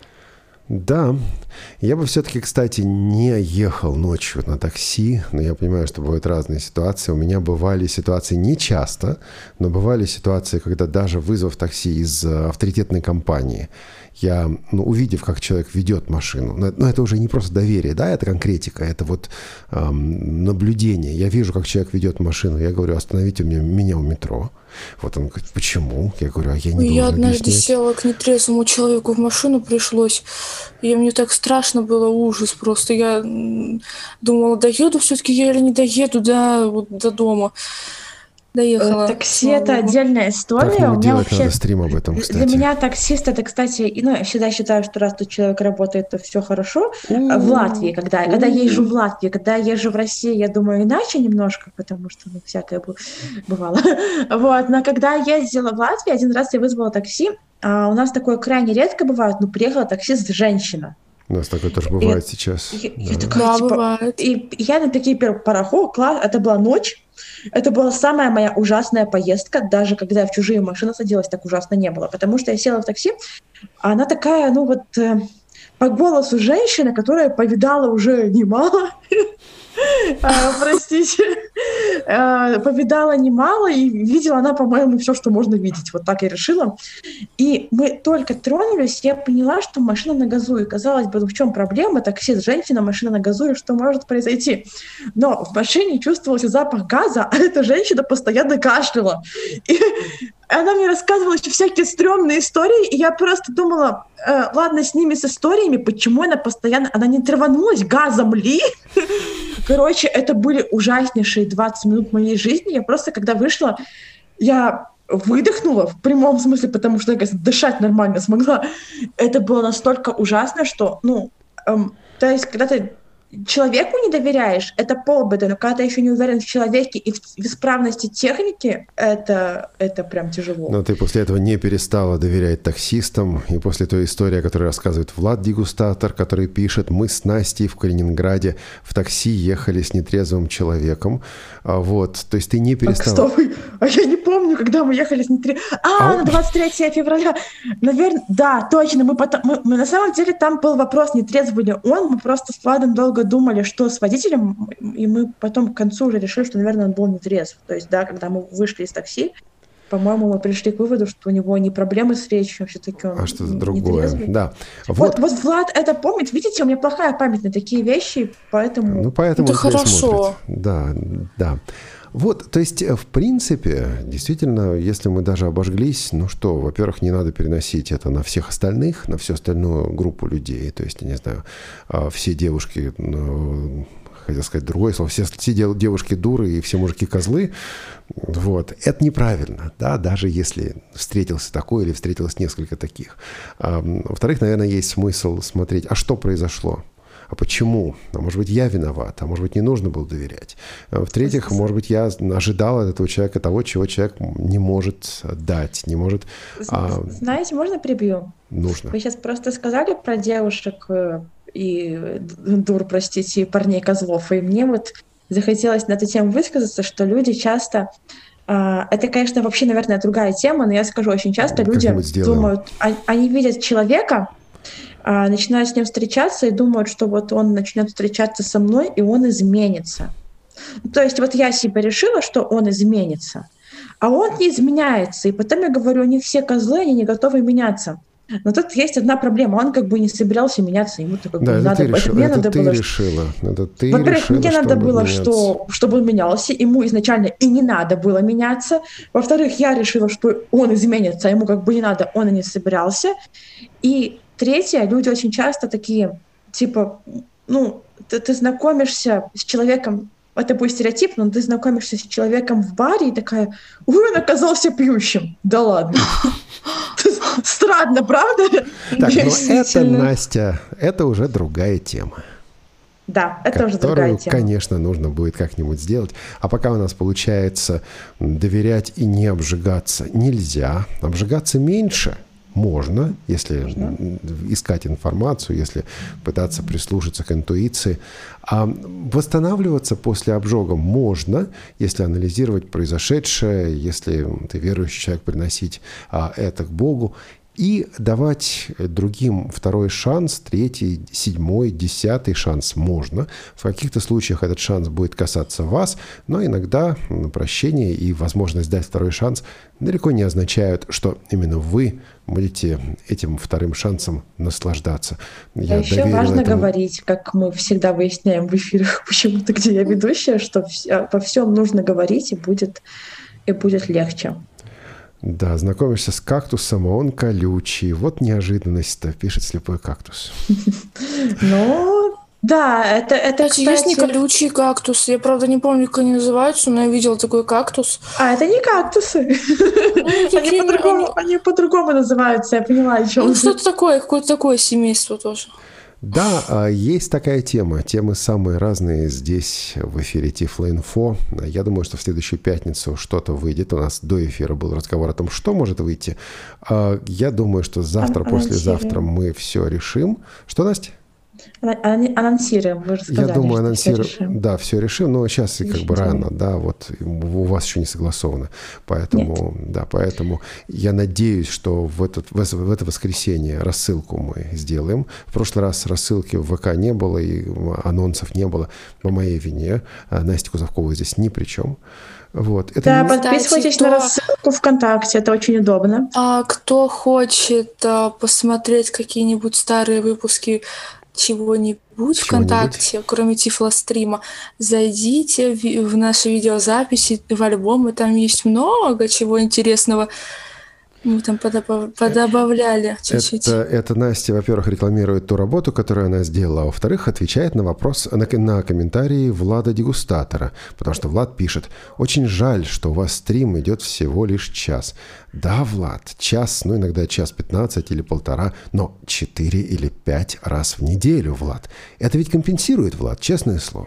Да, я бы все-таки, кстати, не ехал ночью на такси, но я понимаю, что бывают разные ситуации. У меня бывали ситуации не часто, но бывали ситуации, когда даже вызвав такси из э, авторитетной компании, я, ну, увидев, как человек ведет машину, но, но это уже не просто доверие, да, это конкретика, это вот эм, наблюдение. Я вижу, как человек ведет машину, я говорю, остановите меня, меня у метро. Вот он говорит, почему? Я говорю, а я не Ой, должен я однажды объяснять. села к нетрезвому человеку в машину, пришлось, и мне так страшно было, ужас просто. Я м, думала, доеду все-таки я или не доеду, да, вот до дома. Э, Доехала, Такси слава это богу. отдельная Так история. не У меня делать, вообще надо стрим об этом, для кстати. меня таксист это, кстати, и, ну, я всегда считаю, что раз тут человек работает, то все хорошо. А В Латвии, когда, когда я езжу в Латвию, когда я езжу в России, я думаю иначе немножко, потому что ну, всякое бу- бывало. Вот. Но когда я ездила в Латвию, один раз я вызвала такси. А у нас такое крайне редко бывает, но приехала таксист женщина. У нас такое тоже И бывает сейчас. я, Да. я такая, Да, типа, бывает. и я на такие первые пароход, класс, это была ночь, это была самая моя ужасная поездка, даже когда я в чужие машины садилась, так ужасно не было, потому что я села в такси, а она такая, ну вот, э, по голосу женщины, которая повидала уже немало, а, простите, а, повидала немало, и видела она, по-моему, все, что можно видеть. Вот так я решила. И мы только тронулись, я поняла, что машина на газу. И казалось бы, ну в чем проблема? Таксист, женщина, машина на газу, и что может произойти? Но в машине чувствовался запах газа, а эта женщина постоянно кашляла. И она мне рассказывала еще всякие стрёмные истории, и я просто думала, э, ладно, с ними, с историями, почему она постоянно... Она не траванулась газом ли? Короче, это были ужаснейшие двадцать минут моей жизни. Я просто, когда вышла, я выдохнула в прямом смысле, потому что я, кажется, дышать нормально смогла. Это было настолько ужасно, что, ну, эм, то есть, когда ты человеку не доверяешь, это полбеды, но когда ты еще не уверен в человеке и в в исправности техники, это, это прям тяжело. Но ты после этого не перестала доверять таксистам, и после той истории, о которой рассказывает Влад Дегустатор, который пишет, мы с Настей в Калининграде в такси ехали с нетрезвым человеком, а вот, то есть ты не Так, перестала... стоп, а я не помню, когда мы ехали с нетре... А, А на он- двадцать третьего февраля. Наверное, да, точно. Мы потом, мы, мы- на самом деле там был вопрос, не трезвый ли он. Мы просто с Владом долго думали, что с водителем, и мы потом к концу уже решили, что, наверное, он был не трезв. То есть, да, когда мы вышли из такси, по-моему, мы пришли к выводу, что у него не проблемы с речью, все-таки он А что-то не другое, трезвый. да. Вот, Вот, вот Влад это помнит. Видите, у меня плохая память на такие вещи, поэтому... ну поэтому Это он тебя и хорошо. смотрит. Да, да. Вот, то есть, э, в принципе, действительно, если мы даже обожглись, ну что, во-первых, не надо переносить это на всех остальных, на всю остальную группу людей. То есть, я не знаю, а, все девушки, ну, хотел сказать другое слово, все, все дев- девушки дуры и все мужики козлы. Вот. Это неправильно, да, даже если встретился такой или встретилось несколько таких. А, во-вторых, наверное, есть смысл смотреть, а что произошло? А почему? А может быть, я виноват, а может быть, не нужно было доверять. А в-третьих, может быть, я ожидал от этого человека того, чего человек не может дать, не может... З- А, Знаете, можно прибью? нужно. Вы сейчас просто сказали про девушек, э, и дур, простите, и парней-козлов. И мне вот захотелось на эту тему высказаться, что люди часто... Это, конечно, вообще, наверное, другая тема, но я скажу, очень часто люди думают, они видят человека, начинают с ним встречаться и думают, что вот он начнет встречаться со мной, и он изменится. То есть вот я себе решила, что он изменится, а он не изменяется. И потом я говорю, у них все козлы, они не готовы меняться. Но тут есть одна проблема, он как бы не собирался меняться, ему как бы да, не надо, решила, мне это надо ты было, решила. Это ты во-первых, решила, мне надо было, меняться. что, чтобы он менялся, ему изначально и не надо было меняться. Во-вторых, я решила, что он изменится, а ему как бы не надо, он и не собирался. И третье, люди очень часто такие, типа, ну, ты, ты знакомишься с человеком, это будет стереотип, но ты знакомишься с человеком в баре и такая, ой, он оказался пьющим. Да ладно. Странно, правда? Так, но это, Настя, это уже другая тема. Да, это уже другая тема. Конечно, нужно будет как-нибудь сделать. А пока у нас получается доверять и не обжигаться нельзя. Обжигаться меньше можно, если можно. Искать информацию, если пытаться прислушаться к интуиции. А восстанавливаться после обжога можно, если анализировать произошедшее, если ты верующий человек, приносить а, это к Богу. И давать другим второй шанс, третий, седьмой, десятый шанс можно. В каких-то случаях этот шанс будет касаться вас, но иногда прощение и возможность дать второй шанс далеко не означают, что именно вы будете этим вторым шансом наслаждаться. Я а еще важно этому... говорить, как мы всегда выясняем в эфирах, почему-то, где я ведущая, что во всем нужно говорить, и будет, и будет легче. Да, знакомишься с кактусом, а он колючий. Вот неожиданность-то, пишет слепой кактус. Ну, да, это, это кстати... Есть не колючий кактус. Я, правда, не помню, как они называются, но я видела такой кактус. А, это не кактусы. Они по-другому, они по-другому называются, я поняла, о чем. Ну, что-то такое, какое-то такое семейство тоже. Да, есть такая тема. Темы самые разные здесь в эфире Тифлоинфо. Я думаю, что в следующую пятницу что-то выйдет. У нас до эфира был разговор о том, что может выйти. Я думаю, что завтра, послезавтра мы все решим. Что, Настя? Анонсируем, вы же сказали, Я думаю, анонсируем. Все да, все решим, но сейчас и как бы рано, да, вот у вас еще не согласовано. Поэтому, Нет. да, поэтому я надеюсь, что в, этот, в это воскресенье рассылку мы сделаем. В прошлый раз рассылки в ВК не было и анонсов не было по моей вине. Настя Кузовкова здесь ни при чем. Вот. Это да, не... подписывайтесь кто... на рассылку ВКонтакте, это очень удобно. А кто хочет а, посмотреть какие-нибудь старые выпуски чего-нибудь ВКонтакте, кроме Тифлострима, зайдите в, в наши видеозаписи, в альбомы, там есть много чего интересного. Мы там подобав... подобавляли чуть-чуть. Это, это Настя, во-первых, рекламирует ту работу, которую она сделала, а во-вторых, отвечает на вопрос, на, на комментарии Влада Дегустатора, потому что Влад пишет: «Очень жаль, что у вас стрим идет всего лишь час». Да, Влад, час, ну иногда час пятнадцать или полтора, но четыре или пять раз в неделю, Влад. Это ведь компенсирует, Влад, честное слово.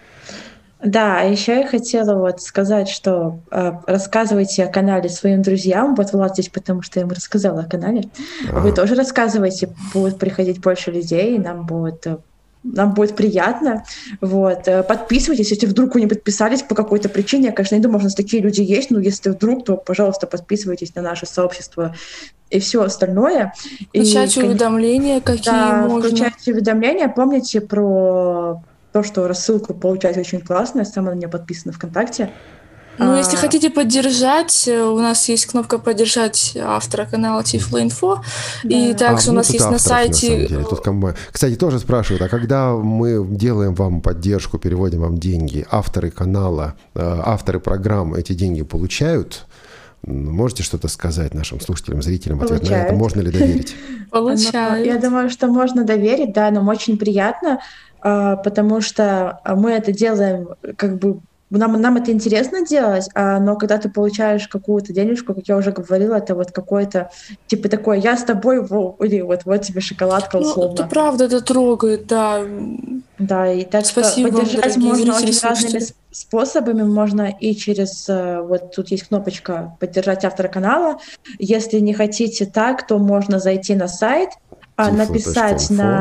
Да, а еще я хотела вот сказать, что э, рассказывайте о канале своим друзьям. Вот Влад здесь, потому что я ему рассказала о канале. А. Вы тоже рассказывайте, будет приходить больше людей, и нам будет, нам будет приятно. Вот. Подписывайтесь, если вдруг вы не подписались по какой-то причине. Я, конечно, не думаю, что у нас такие люди есть, но если вдруг, то, пожалуйста, подписывайтесь на наше сообщество и все остальное. Включайте и, уведомления, какие да, можно. Включайте уведомления. Помните про... то, что рассылку получать очень классно, я сама на нее подписана ВКонтакте. Ну, а... если хотите поддержать, у нас есть кнопка «Поддержать» автора канала Тифлоинфо, да. И также а, у нас есть авторов, на сайте... На Тут, кстати, тоже спрашивают, а когда мы делаем вам поддержку, переводим вам деньги, авторы канала, авторы программ эти деньги получают? Можете что-то сказать нашим слушателям, зрителям в ответ на это? Можно ли доверить? Получают. Я думаю, что можно доверить, да, нам очень приятно, потому что мы это делаем, как бы, нам, нам это интересно делать, но когда ты получаешь какую-то денежку, как я уже говорила, это вот какой-то, типа такой, я с тобой, или вот, вот тебе шоколадка, условно. Ну, это правда, это трогает, да. Да, и так Спасибо что поддержать вам, можно зрители, очень слушатели. разными способами, можно и через, вот тут есть кнопочка «Поддержать автора канала». Если не хотите так, то можно зайти на сайт, Тифло. написать на...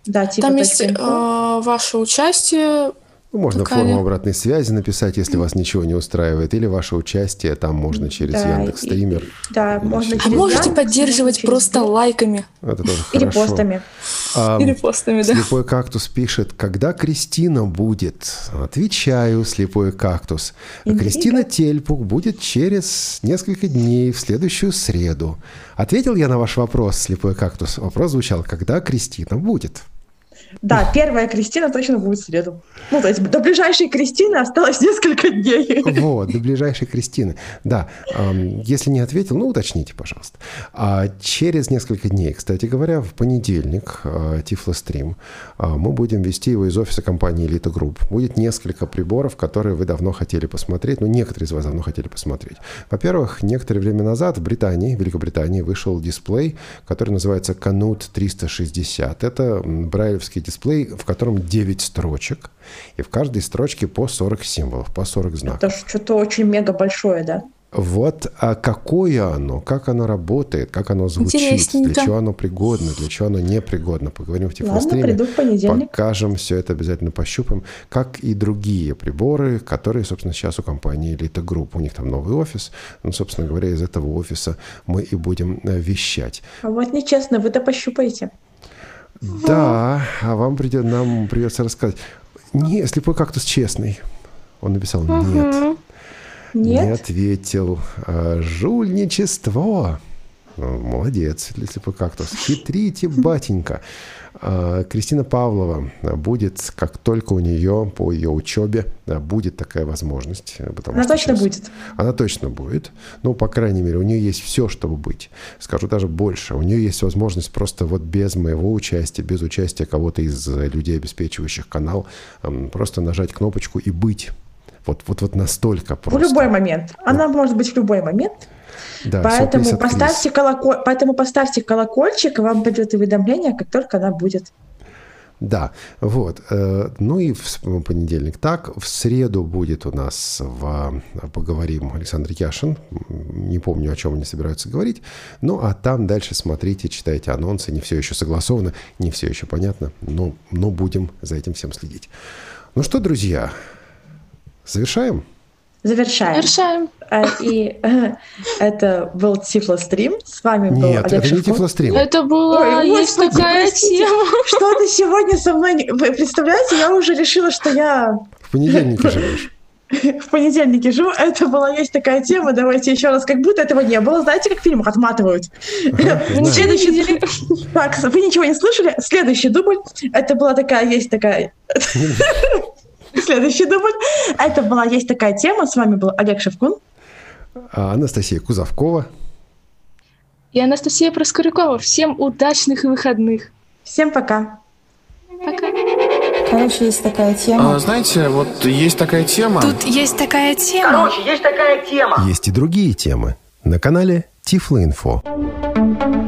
Да, типа Там есть э, ваше участие. Можно такая... форму обратной связи написать, если вас ничего не устраивает, или ваше участие, там можно через да, Яндекс.Стример. Да, можно через А можете Яндекс, поддерживать через... просто лайками. Это тоже или хорошо. постами. А, или постами, да. Слепой кактус пишет, когда Кристина будет? Отвечаю, слепой кактус. Интрига. Кристина Тельпук будет через несколько дней, в следующую среду. Ответил я на ваш вопрос, слепой кактус. Вопрос звучал, когда Кристина будет? Да, первая Кристина точно будет в среду. Ну, то есть до ближайшей Кристины осталось несколько дней. Вот, до ближайшей Кристины. Да, э, если не ответил, ну, уточните, пожалуйста. А через несколько дней, кстати говоря, в понедельник, э, Тифлострим, э, мы будем вести его из офиса компании Elite Group. Будет несколько приборов, которые вы давно хотели посмотреть, ну, некоторые из вас давно хотели посмотреть. Во-первых, некоторое время назад в Британии, в Великобритании, вышел дисплей, который называется Canute триста шестьдесят. Это брайлевский дисплей, в котором девять строчек, и в каждой строчке по сорок символов, по сорок знаков. Это что-то очень мега большое, да? Вот, а какое оно, как оно работает, как оно звучит, для чего оно пригодно, для чего оно непригодно. Поговорим в Тифлостриме. Ладно, приду в понедельник. Покажем все это, обязательно пощупаем, как и другие приборы, которые, собственно, сейчас у компании Elite Group. У них там новый офис, ну, собственно говоря, из этого офиса мы и будем вещать. А вот нечестно, вы-то пощупаете. Да, а вам придет, нам придется рассказать. Не, слепой кактус честный. Он написал «нет». Нет? Не ответил. Жульничество. Молодец, слепой кактус. Хитрите, батенька. Кристина Павлова будет, как только у нее по ее учебе будет такая возможность. Она точно будет. Она точно будет. Ну, по крайней мере, у нее есть все, чтобы быть. Скажу даже больше. У нее есть возможность просто вот без моего участия, без участия кого-то из людей, обеспечивающих канал, просто нажать кнопочку и быть. Вот, вот, вот настолько просто. В любой момент. Она вот. Может быть в любой момент. Да, поэтому, поставьте колоколь... поэтому поставьте колокольчик, и вам придет уведомление, как только она будет. Да, вот. Ну и в понедельник так. В среду будет у нас в «Поговорим» Александр Яшин. Не помню, о чем они собираются говорить. Ну, а там дальше смотрите, читайте анонсы. Не все еще согласовано, не все еще понятно, но, но будем за этим всем следить. Ну что, друзья, завершаем? Завершаем. Завершаем. И это был Тифлострим. С вами был Нет, Олег это Шевкун. не Тифлострим. Это была Ой, есть господи, такая простите, тема. Что-то сегодня со мной... Вы представляете, я уже решила, что я... В понедельнике живешь. В понедельнике живу. Это была есть такая тема. Давайте еще раз. Как будто этого не было. Знаете, как в фильмах отматывают? Следующий... Так, вы ничего не слышали? Следующий дубль. Это была такая... Есть такая... Следующий дубль. Это была есть такая тема. С вами был Олег Шевкун. Анастасия Кузовкова. И Анастасия Проскурякова. Всем удачных выходных. Всем пока. Пока. Короче, есть такая тема. А, знаете, вот есть такая тема. Тут есть такая тема. Короче, есть такая тема. Есть и другие темы на канале Тифлоинфо.